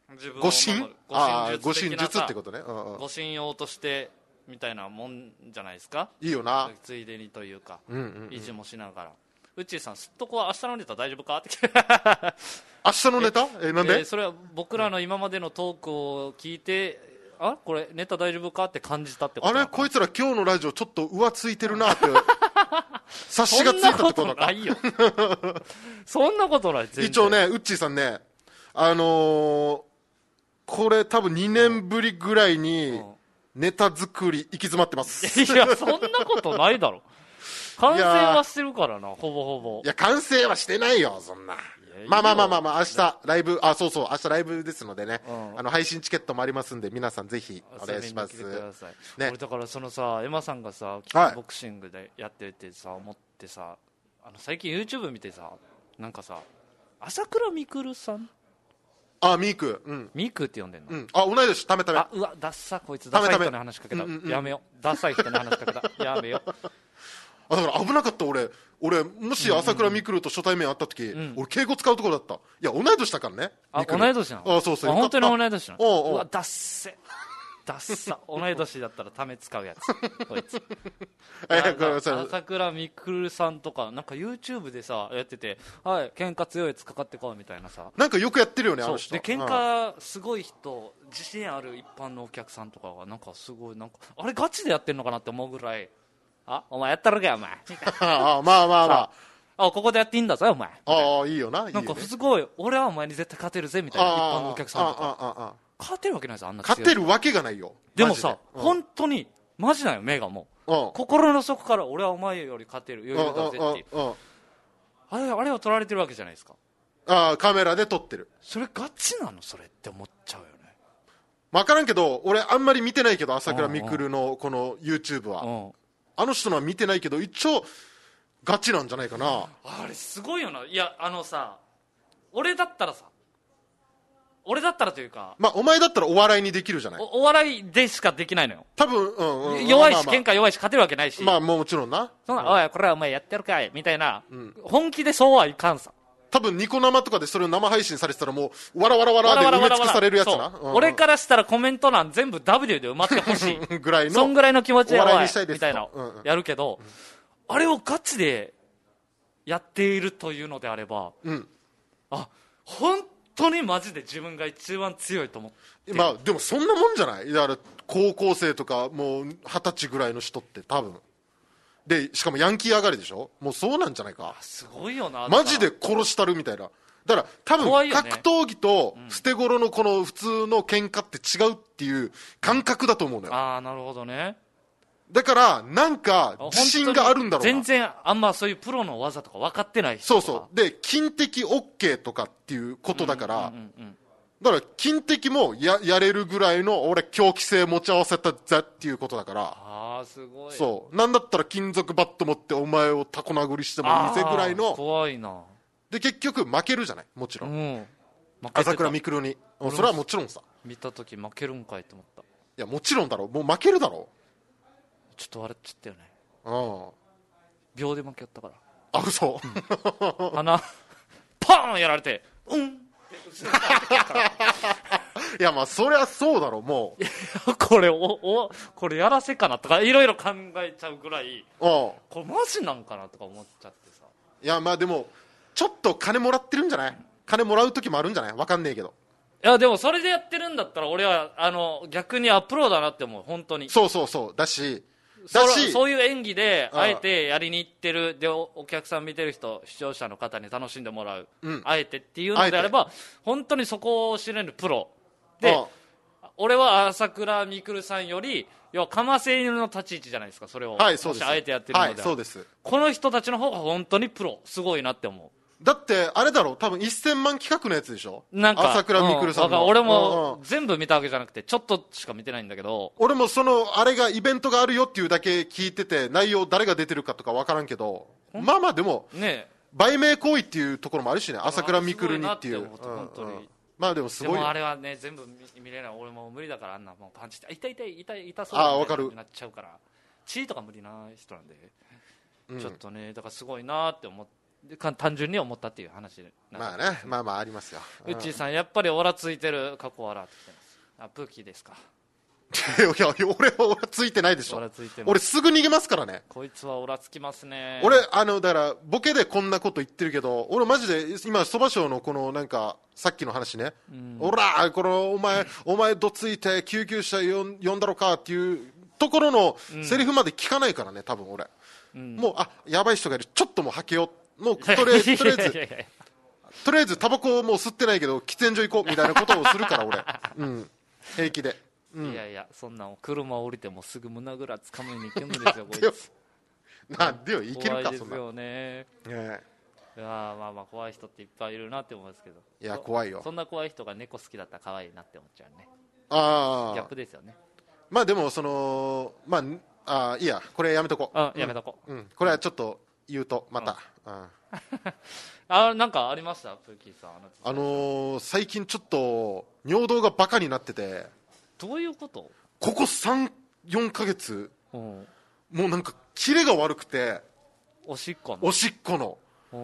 自分を護身護身術的なってことね、 護身用としてみたいなもんじゃないですか。 いいよな、 ついでにというか、維持もしながら。うちーさんすっとこは明日のネタ大丈夫かって明日のネタなんで、 それは僕らの今までのトークを聞いて、あこれネタ大丈夫かって感じたってことあれこいつら今日のラジオちょっと浮ついてるなって察しがついたってことだか。 そんなことない全然。 一応ねうっちーさんねこれ多分2年ぶりぐらいにネタ作り行き詰まってます。 いやそんなことないだろ。完成はしてるからな、ほぼほぼ。 いや完成はしてないよそんな。まあ明日ライブ、そうそう明日ライブですのでね、配信チケットもありますんで皆さんぜひお願いします。 俺だからそのさエマさんがさキックボクシングでやっててさ思ってさ、最近 YouTube 見てさなんかさ朝倉未来さん、 ミーク、 ミークって呼んでんの、 同い年、ためため。 うわダッサこいつダサい人に話しかけた、やめよダサい人に話しかけたやめよ。 だから危なかった。俺もし朝倉未来と初対面会った時、俺敬語使うところだった。いや同い年だからね。 同い年なの。 そうそう、 本当に同い年なの。 うわダッセダッサ同い年だったらため使うやつこいつ。朝倉未来さんとかなんか YouTube でさやってて、はい喧嘩強いやつかかってこうみたいなさ、 なんかよくやってるよねあの人で。喧嘩すごい人、自信ある一般のお客さんとかがなんかすごいなんかあれガチでやってんのかなって思うぐらい、お前やったろかよお前みたいなまあここでやっていいんだぞお前いいよな。 なんかすごい俺はお前に絶対勝てるぜみたいな一般のお客さんとか勝てるわけないぞあんな強い。 勝てるわけがないよ。 でもさ本当にマジなんよ目がもう心の底から俺はお前より勝てる余裕だぜっていうあれを撮られてるわけじゃないですか。 カメラで撮ってる。 それガチなのそれって思っちゃうよね。 分からんけど俺あんまり見てないけど朝倉未来のこの YouTube はあの人のは見てないけど一応ガチなんじゃないかな。 あれすごいよな。いやさ俺だったらというか、 お前だったらお笑いにできるじゃない。 お笑いでしかできないのよ多分、 弱いし、喧嘩弱いし勝てるわけないし、 もちろんな。 おいこれはお前やってるかいみたいな、本気でそうはいかんさ。 多分ニコ生とかでそれを生配信されてたらもうわらわらわらで埋め尽くされるやつな。 俺からしたらコメント欄全部 W で埋まってほしいぐらいの、 そんぐらいの気持ちでお笑いにしたいですみたいなやるけど、あれをガチでやっているというのであれば、本当にマジで自分が一番強いと思って。 でもそんなもんじゃない。だから高校生とかもう20歳ぐらいの人って多分で、しかもヤンキー上がりでしょ。もうそうなんじゃないか。 すごいよな。 マジで殺したるみたいな。だから多分、格闘技と捨て頃のこの普通の喧嘩って違うっていう感覚だと思うのよ。 なるほどね。 だからなんか自信があるんだろうな。 全然あんまそういうプロの技とか分かってない人とか。 そうで金的 OK とかっていうことだから、だから金的も やれるぐらいの俺狂気性持ち合わせたぜっていうことだから。 すごい。 そうなんだったら金属バット持ってお前をタコ殴りしてもいいぜぐらいの。 怖いな。 で結局負けるじゃないもちろん、朝倉未来に。それはもちろんさ。 見た時負けるんかいと思った。いやもちろんだろ。もう負けるだろ。 ちょっと笑っちゃったよね。秒で負けやったから。 嘘。 鼻パーンやられていやそりゃそうだろ。もうこれやらせかなとかいろいろ考えちゃうぐらい、これマジなんかなとか思っちゃってさ。 いやでもちょっと金もらってるんじゃない。金もらう時もあるんじゃない。分かんねえけど。 いやでもそれでやってるんだったら俺は逆にプロだなって思う本当に。 そうだしそういう演技であえてやりに行ってるでお客さん見てる人視聴者の方に楽しんでもらう、あえてっていうのであれば本当にそこを知れるプロで、俺は朝倉未来さんより要はかませ犬の立ち位置じゃないですか。それをもしあえてやってるので、 そうです。この人たちの方が本当にプロすごいなって思う。 だってあれだろ多分1000万企画のやつでしょ。 なんか朝倉未来さんの、 俺も全部見たわけじゃなくてちょっとしか見てないんだけど、 俺もあれがイベントがあるよっていうだけ聞いてて内容誰が出てるかとか分からんけど、でもね売名行為っていうところもあるしね。朝倉未来にっていう。 本当にでもすごいよ。 でもあれはね全部見れない。俺も無理だから。あんなもうパンチって痛そうになっちゃうから。血とか無理な人なんで、ちょっとねだからすごいなって思って単純に思ったっていう話で、 まあね、まあまあありますよ。 うっちーさんやっぱりオラついてる、過去笑ってきてます。プーキーですか。 いや俺はついてないでしょ。俺すぐ逃げますからね。 こいつはオラつきますね。 俺だからボケでこんなこと言ってるけど、俺マジで今そば賞のこのなんかさっきの話ね、おらこのお前どついて救急車呼んだろかっていうところのセリフまで聞かないからね、多分俺、もうやばい人がいる、ちょっともうはけよう、もうとりあえずタバコもう吸ってないけど喫煙所行こうみたいなことをするから俺、平気で。 いやそんなん車降りてもすぐ胸ぐらつかむに行けるんですよこいつ。 なんでよ、いけるか。 怖いですよね。いやまあ怖い人っていっぱいいるなって思うんですけど。 いや怖いよ。 そんな怖い人が猫好きだったら可愛いなって思っちゃうね。ギャップですよね。 まあでもいいや、これやめとこう。 やめとこう。 これはちょっと言うとまた。 なんかありましたプーキーさん。 最近ちょっと尿道がバカになってて。 どういうこと？ ここ 3,4 ヶ月、もうなんかキレが悪くて、 おしっこの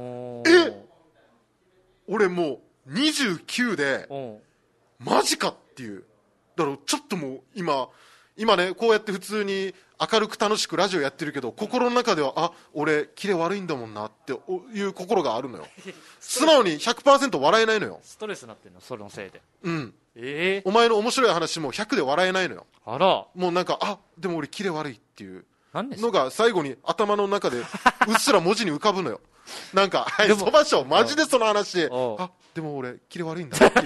俺もう29でマジかっていう。だからちょっともう今ね、こうやって普通に明るく楽しくラジオやってるけど、心の中では俺キレ悪いんだもんなっていう心があるのよ。素直に 100% 笑えないのよ。 ストレスになってんの、そのせいで。 お前の面白い話も100で笑えないのよ。 あら、 もうなんかでも俺キレ悪いっていうのが最後に頭の中でうっすら文字に浮かぶのよ。なんかそばしょマジでその話で、でも俺キレ悪いんだっていう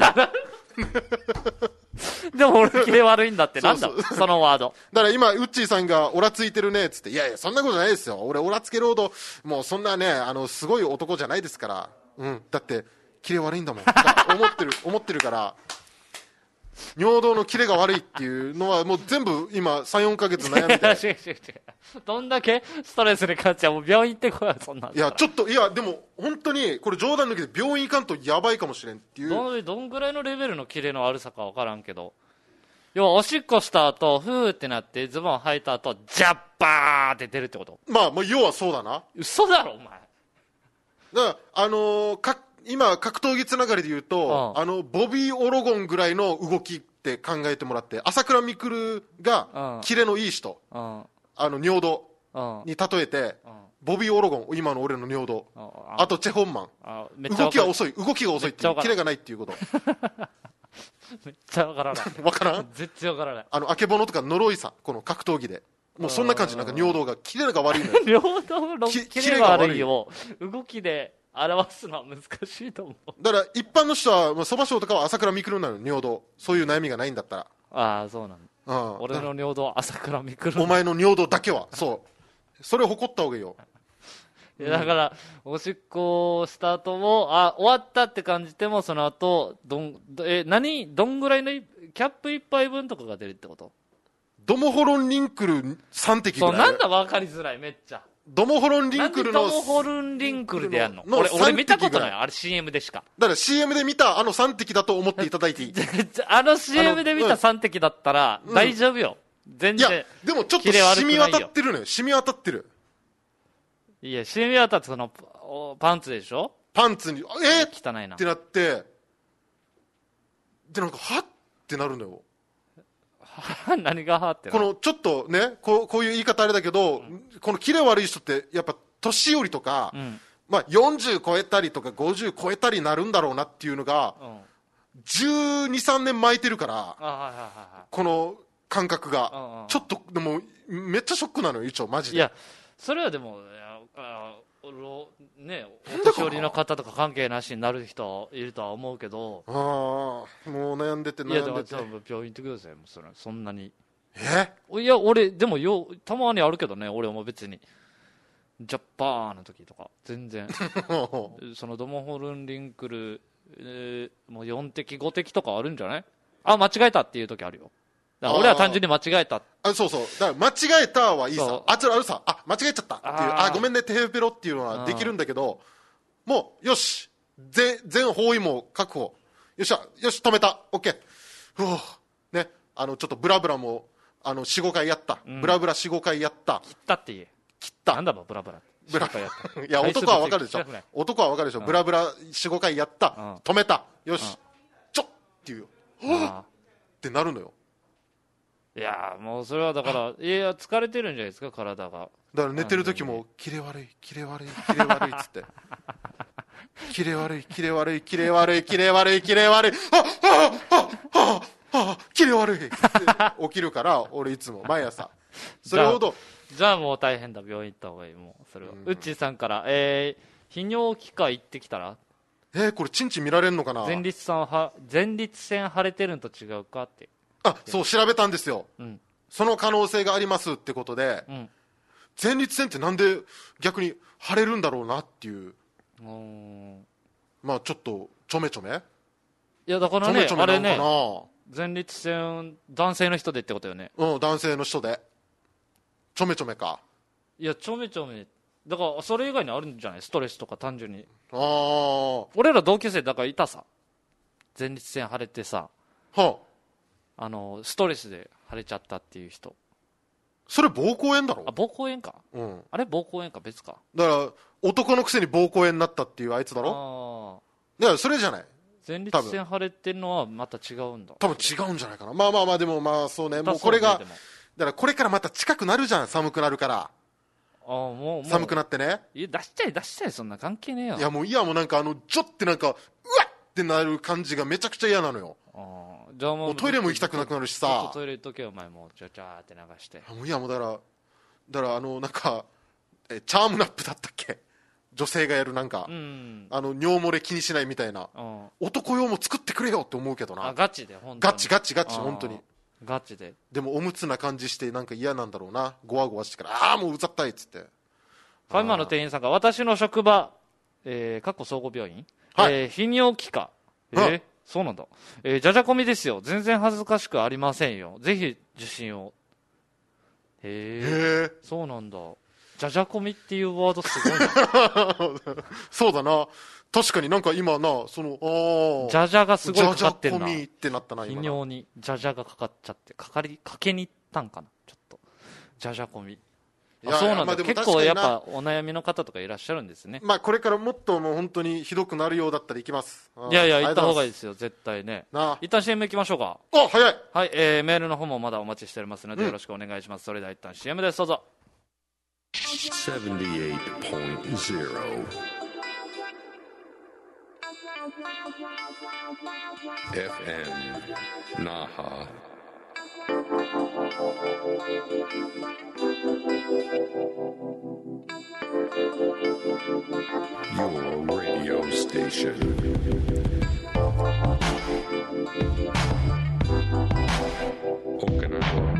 でも俺キレ悪いんだってなんだそのワード。 だから今ウッチーさんがオラついてるねっつって、いやいやそんなことないですよ、俺オラつけるほどもうそんなねすごい男じゃないですから、だってキレ悪いんだもん思ってるから尿道のキレが悪いっていうのはもう全部今 3,4 ヶ月悩んでどんだけストレスに感じちゃう。もう病院行ってこいよそんなん。 いやちょっとでも本当にこれ冗談抜きで病院行かんとやばいかもしれんっていう。 どんぐらいのレベルのキレの悪さか分からんけど、要はおしっこした後フーってなってズボン履いた後ジャッバーって出るってこと。 まあ要はそうだな。 嘘だろお前。 だから今格闘技つながりで言うと、ボビー・オロゴンぐらいの動きって考えてもらって、朝倉未来がキレのいい人、尿道に例えて、ボビー・オロゴン、今の俺の尿道、あとチェ・ホンマン、動きが遅いっていうキレがないっていうことめっちゃわからない。 わからん。 絶対わからない。 あけぼのとか呪いさ、この格闘技でもうそんな感じ。なんか尿道がキレが悪いのよ。 尿道のキレが悪いを動きで表すのは難しいと思う。 だから一般の人はそば賞とかは朝倉未来なの、尿道、そういう悩みがないんだったら。 そうなの。俺の尿道朝倉未来。 お前の尿道だけはそれを誇った方がいいよ。 だからおしっこをした後も終わったって感じても、その後どんぐらいのキャップ1杯分とかが出るってこと？ ドモホロンリンクル3滴ぐらい。 なんだ分かりづらい、めっちゃ。 ドモホロンリンクルの。 ドモホロンリンクルでやんの？俺見たことない。あれ CM でしか。 だから CM で見た3滴だと思っていただいていい。 CM で見た3滴だったら大丈夫よ。全然。いや、 でもちょっと染み渡ってるのよ。染み渡ってる。 いや、染み渡ってそのパンツでしょ？ パンツに、汚いな。 ってなって、で、なんか、はってなるのよ。 何がはってこのちょっとね、こういう言い方あれだけど、このキレ悪い人ってやっぱ年寄りとか、40超えたりとか50超えたりなるんだろうなっていうのが、12、3年巻いてるから、この感覚が、ちょっとでもめっちゃショックなのよ、一応マジで。 いや、それはでもね、お年寄りの方とか関係なしになる人いるとは思うけど、 もう悩んでて。 いや、でも病院行ってください。もうそんなに。 いや、俺でもたまにあるけどね、俺も別にジャッパーの時とか全然そのドモホルンリンクル、もう4滴5滴とかあるんじゃない？間違えたっていう時あるよ。俺は単純に間違えた。 そうそう。だから間違えたはいいさ。あるさ。間違えちゃったっていう。ごめんね、テーペロっていうのはできるんだけど、もう、よし。全方位も確保。よっしゃ。よし、止めた。オッケー。ね。ちょっとブラブラも、4、5回やった。ブラブラ4、5回やった。 切ったって言え。 切った。 なんだろ、ブラブラ。 ブラいや男はわかるでしょ、男はわかるでしょ、ブラブラ 4,5 回やった、止めた、よし、ちょっっていうよ、はっってなるのよ。 いやもうそれはだから、いや疲れてるんじゃないですか、体が。 だから寝てる時もキレ悪いキレ悪いキレ悪いっつってキレ悪いキレ悪いキレ悪いキレ悪いキレ悪いキレ悪いって起きるから俺いつも毎朝それほど。 じゃあもう大変だ、病院行った方がいい。もうそれはウッチーさんから、泌尿器科行ってきたら、 これチンチン見られるのかな。 前立腺腫れてるのと違うかって。 そう調べたんですよ、その可能性がありますってことで、前立腺ってなんで逆に腫れるんだろうなっていう、まあちょっとちょめちょめ、 いやだからね、 ちょめちょめなんかな、 あれね、前立腺男性の人でってことよね。 男性の人でちょめちょめか。 いやちょめちょめだからそれ以外にあるんじゃない、ストレスとか単純に。俺ら同級生だからいたさ、前立腺腫れてさ、ストレスで腫れちゃったっていう人。 それ膀胱炎だろ。 膀胱炎か、あれ膀胱炎か別か。 だから男のくせに膀胱炎になったっていうあいつだろ。だからそれじゃない、 前立腺腫れてるのはまた違うんだ。 多分違うんじゃないかな。まあでもまあそうね、もうこれがだからこれからまた近くなるじゃん、寒くなるから。もう寒くなってね。 いや出しちゃい、そんな関係ねえよ。 いやもうなんかジョってなんかうわっってなる感じがめちゃくちゃ嫌なのよ。 じゃあもうトイレも行きたくなくなるしさ。 トイレ行っとけよお前、もうちゃちゃーって流して。 もうだからなんかチャームナップだったっけ、女性がやるなんか、尿漏れ気にしないみたいな、男用も作ってくれよって思うけどな。 ガチで本当にガチ本当にガチで。 でもおむつな感じしてなんか嫌なんだろうな、ゴワゴワしてからもううざったいっつって。 ファミマの店員さんが、私の職場総合病院、泌尿器科、そうなんだ、じゃじゃ込みですよ、全然恥ずかしくありませんよ、ぜひ受診を。そうなんだ、じゃじゃ込みっていうワードすごいなそうだな、確かになんか今な、そのじゃじゃがすごいかかってるな。 じゃじゃ込みってなったな、 今な。泌尿にじゃじゃがかかっちゃって、かけに行ったんかな、ちょっとじゃじゃ込み。そうなんだ、結構やっぱお悩みの方とかいらっしゃるんですね。 これからもっともう本当にひどくなるようだったら行きます。 いや行った方がいいですよ、絶対ね。一旦 CM 行きましょうか。 早い。 はい、メールの方もまだお待ちしておりますのでよろしくお願いします。それでは一旦 CM です、どうぞ。 78.0 FM Naha. Your radio station. Okinawa.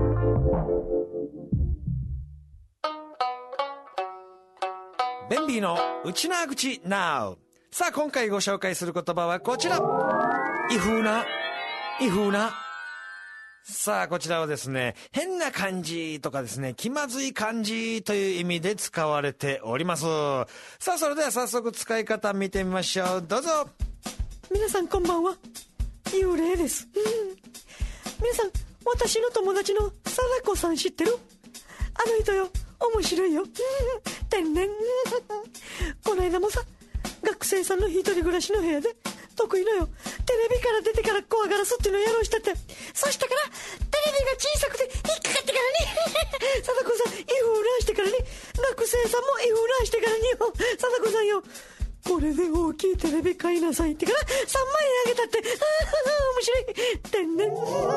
ベンビーのウチナー口 Now。 さあ今回ご紹介する言葉はこちら、異風な。さあこちらはですね、変な感じとかですね、気まずい感じという意味で使われております。さあそれでは早速使い方見てみましょう、どうぞ。 皆さんこんばんは、幽霊です。皆さん、私の友達の貞子さん知ってる？あの人よ、面白いよ。天然。この間もさ、学生さんの一人暮らしの部屋で得意のよ、テレビから出てから怖がらすっていうのをやろうしたって、そしたからテレビが小さくて引っかかってからね貞子さんイフラしてからね、学生さんもイフラしてからによ、貞子さんよ、これで大きいテレビ買いなさいってから3万円あげたって。面白い。天然。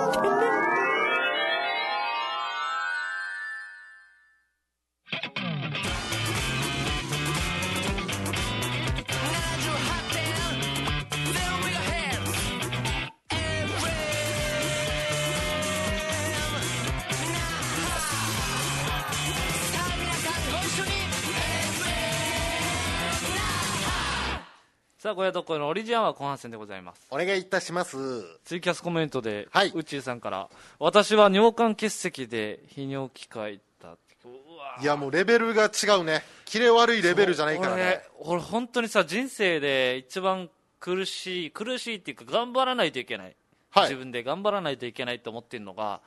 さあごやどこのオリジナルは後半戦でございます。 お願いいたします。 ツイキャスコメントで、 はい、 宇宙さんから、私は尿管結石で泌尿器科行った。 いやもうレベルが違うね、キレ悪いレベルじゃないからね。 俺本当にさ、人生で一番苦しいっていうか、頑張らないといけない、自分で頑張らないといけないと思ってるのが、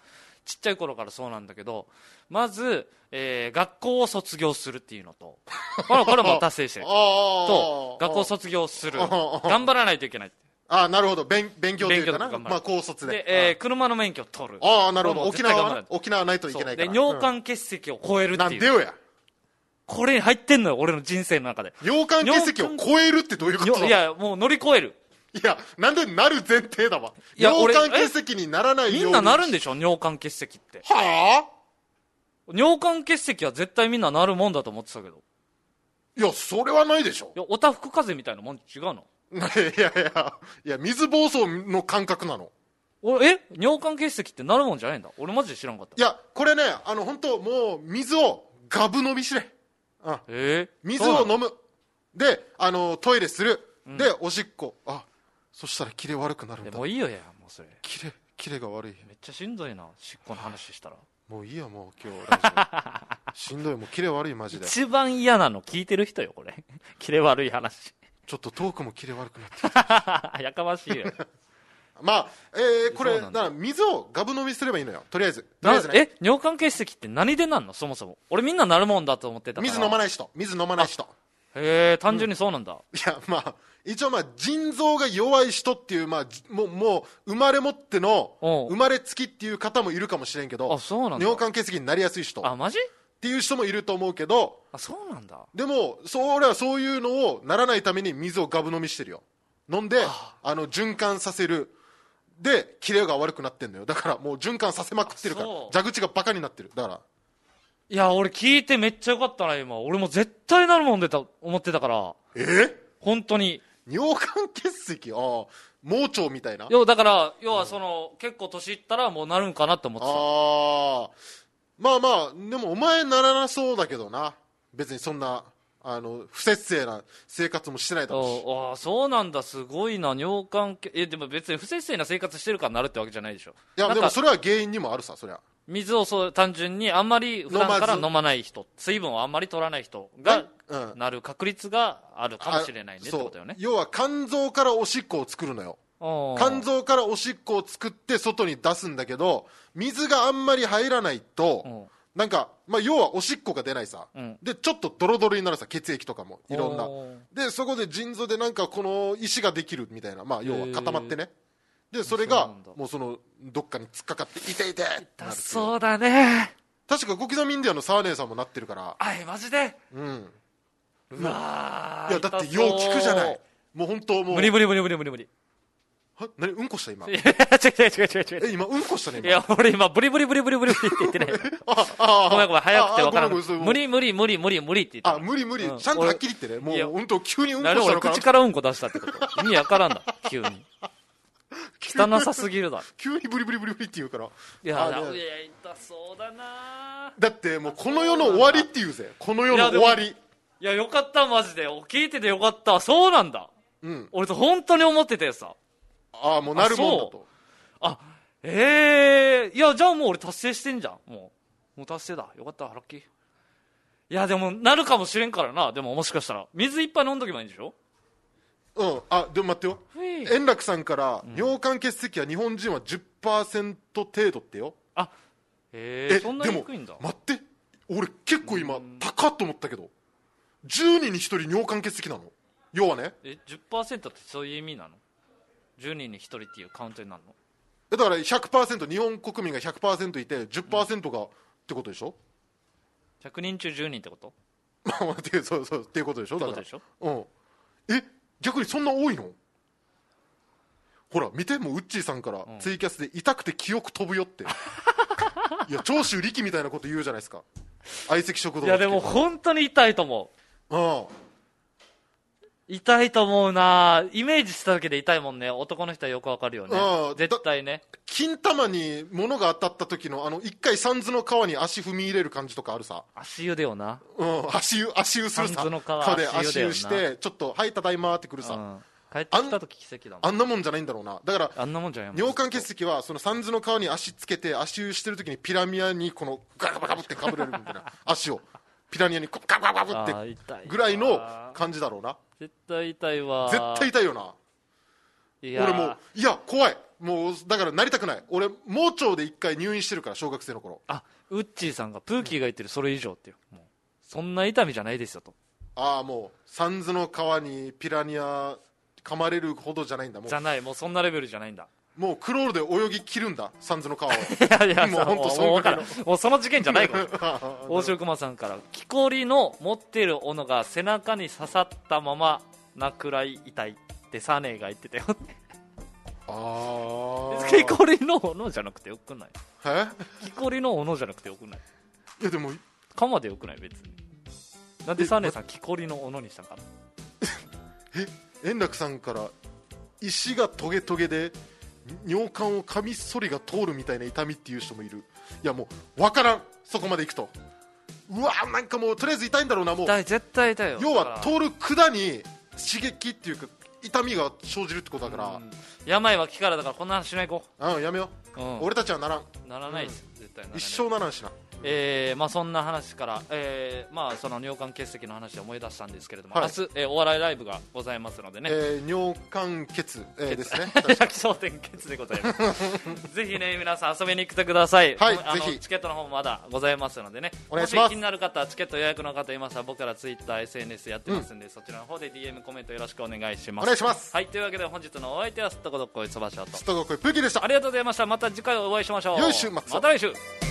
ちっちゃい頃からそうなんだけど、まず、学校を卒業するっていうのとこれも達成してると、学校を卒業する、頑張らないといけない。 なるほど、勉強というかな、まあ高卒で、車の免許を取る。 なるほど、沖縄ないといけないから。 で、尿管結石を超えるっていう。 なんでよや。 これに入ってんのよ、俺の人生の中で。 尿管結石を超えるってどういうことだ。 いや、もう乗り越える。 いや、なんでなる前提だわ。尿管結石にならないように。 みんななるんでしょ、尿管結石って。 はぁ？尿管結石は絶対みんななるもんだと思ってたけど。 いや、それはないでしょ。 いや、おたふく風邪みたいなもん違うの？ いや、水疱瘡の感覚なの。 尿管結石ってなるもんじゃないんだ。俺マジで知らんかった。 いや、これね、本当もう、水をガブ飲みしれ。水を飲む。で、トイレする。で、おしっこ。そしたらキレ悪くなるんだ。 もういいよや、もうそれ。 キレが悪い。 めっちゃしんどいな、しっこの話したら。 もういいや、もう今日ラジオしんどい、もうキレ悪いマジで。 一番嫌なの聞いてる人よ、これ。キレ悪い話。 ちょっとトークもキレ悪くなってきた。 やかましいよ。 まあ、これ、だから水をガブ飲みすればいいのよ、とりあえず。 ね。尿管結石って何でなんの、そもそも。俺みんななるもんだと思ってたから。 水飲まない人。 へえ、単純にそうなんだ。 いや、まあ、一応まあ、腎臓が弱い人っていう、まあ、もう、生まれ持っての、生まれつきっていう方もいるかもしれんけど、 そうなんだ。 尿管結石になりやすい人。 マジ？ っていう人もいると思うけど、 そうなんだ。 でも、俺はそういうのをならないために水をガブ飲みしてるよ。飲んで、循環させる。で、キレが悪くなってんのよ。だからもう循環させまくってるから。蛇口がバカになってる。だから。 いや、俺聞いてめっちゃよかったな、今。俺も絶対なるもんで思ってたから。本当に。 尿管結石盲腸みたいな。 だから、要は結構年いったらもうなるんかなって思ってた。 まあまあ、でもお前ならなそうだけどな。別にそんな、不節制な生活もしてないだろうし。 そうなんだ、すごいな、尿管でも別に不節制な生活してるからなるってわけじゃないでしょ。 いや、でもそれは原因にもあるさ、そりゃ。 水を単純にあんまり普段から飲まない人、水分をあんまり取らない人がなる確率があるかもしれないねってことよね。 要は肝臓からおしっこを作るのよ。肝臓からおしっこを作って外に出すんだけど、水があんまり入らないと、なんか、まあ、要はおしっこが出ないさ、でちょっとドロドロになるさ、血液とかもいろんなで、そこで腎臓でなんかこの石ができるみたいな、まあ、要は固まってね、でそれがもうどっかに突っかかって痛い痛そうだね。 確か小刻みインディアンの沢姉さんもなってるから。 マジで。 うわ、いやだってよう聞くじゃない。もう本当もう無理。 何うんこした今。違う。 今うんこしたね。 いや俺今ブリって言ってない。ごめん早くて分からん。無理って言った。 無理ちゃんとはっきり言ってね。もう本当急にうんこしたのかな。 口からうんこ出したってこと。意味わからんだ急に。汚さすぎるだ。 急にブリって言うから。 いや痛そうだな。 だってもうこの世の終わりって言うぜ。この世の終わり。 いやよかったマジで。聞いててよかった。そうなんだ。俺と本当に思っててさ。 もうなるもんだと。 いやじゃあもう俺達成してんじゃん。もう達成だ。よかったラッキー。いやでもなるかもしれんからな。でももしかしたら水いっぱい飲んどけばいいんでしょ。 でも待ってよ。円楽さんから尿管結石は日本人は 10% 程度ってよ。 そんなに低いんだ。 でも待って、俺結構今高っと思ったけど、10人に1人尿管結石なの。要はね、 10% ってそういう意味なの。10人に1人っていうカウントになるの。 だから 100%、日本国民が 100% いて 10% がってことでしょ。 100人中10人ってこと。 そうっていうことでしょ。 だから逆にそんな多いの。ほら見て、もうウッチーさんからツイキャスで痛くて記憶飛ぶよっていや長州力みたいなこと言うじゃないですか、相席食堂。 いやでも本当に痛いと思う。痛いと思うな。イメージしただけで痛いもんね。男の人はよくわかるよね。絶対ね。 金玉に物が当たった時の一回三途の川に足踏み入れる感じとかあるさ。 足湯だよな。 足湯するさ。 三途の川で足湯してちょっとはいただいまってくるさ。 帰ってきた時奇跡だもん。 あんなもんじゃないんだろうな。だからあんなもんじゃない。 尿管結石はその三途の川に足つけて足湯してる時にピラニアにこのガバガバってかぶれるみたいな足をピラニアにガバガバってぐらいの感じだろうな。 絶対痛いわ。 絶対痛いよな。俺もいや怖い。 もうだからなりたくない。俺盲腸で1回入院してるから、小学生の頃。 ウッチーさんがプーキーが言ってるそれ以上っていう、もうそんな痛みじゃないですよと。 もうサンズの川にピラニア噛まれるほどじゃないんだ。もうじゃない、もうそんなレベルじゃないんだ。 もうクロールで泳ぎ切るんだ、サンズの川を。 いやもう本当そのぐらいのもうその事件じゃないから大城熊さんから、木こりの持ってる斧が背中に刺さったままなくらい痛いってサネが言ってたよ。木こりの斧じゃなくてよくない？木こりの斧じゃなくてよくない？ いやでも鎌でよくない？別になんでサネさん木こりの斧にしたかな。 円楽さんから石がトゲトゲで尿管をカミソリが通るみたいな痛みっていう人もいる。いやもう分からん、そこまで行くと。うわなんかもうとりあえず痛いんだろうな。もう絶対痛いよ。 要は通る管に刺激っていうか痛みが生じるってことだから、 病は気からだからこんな話しないこう。やめよう、俺たちはならないです、絶対ならない。 一生ならんしな。 そんな話から、その尿管結石の話で思い出したんですけれども、明日、お笑いライブがございますのでね、 尿管血、ですね。 気象点血でございます。ぜひね皆さん遊びに来てください。 ぜひチケットの方もまだございますのでね、 お願いします。 もし気になる方、チケット予約の方いましたら僕らツイッター SNS やってますんで、そちらの方で DM コメントよろしくお願いします。 お願いします。 はい、というわけで本日のお相手はすっとこどっこいそばしょうとすっとこどっこいプーキーでした。 ありがとうございました。また次回お会いしましょう。 良い週末を。 また来週。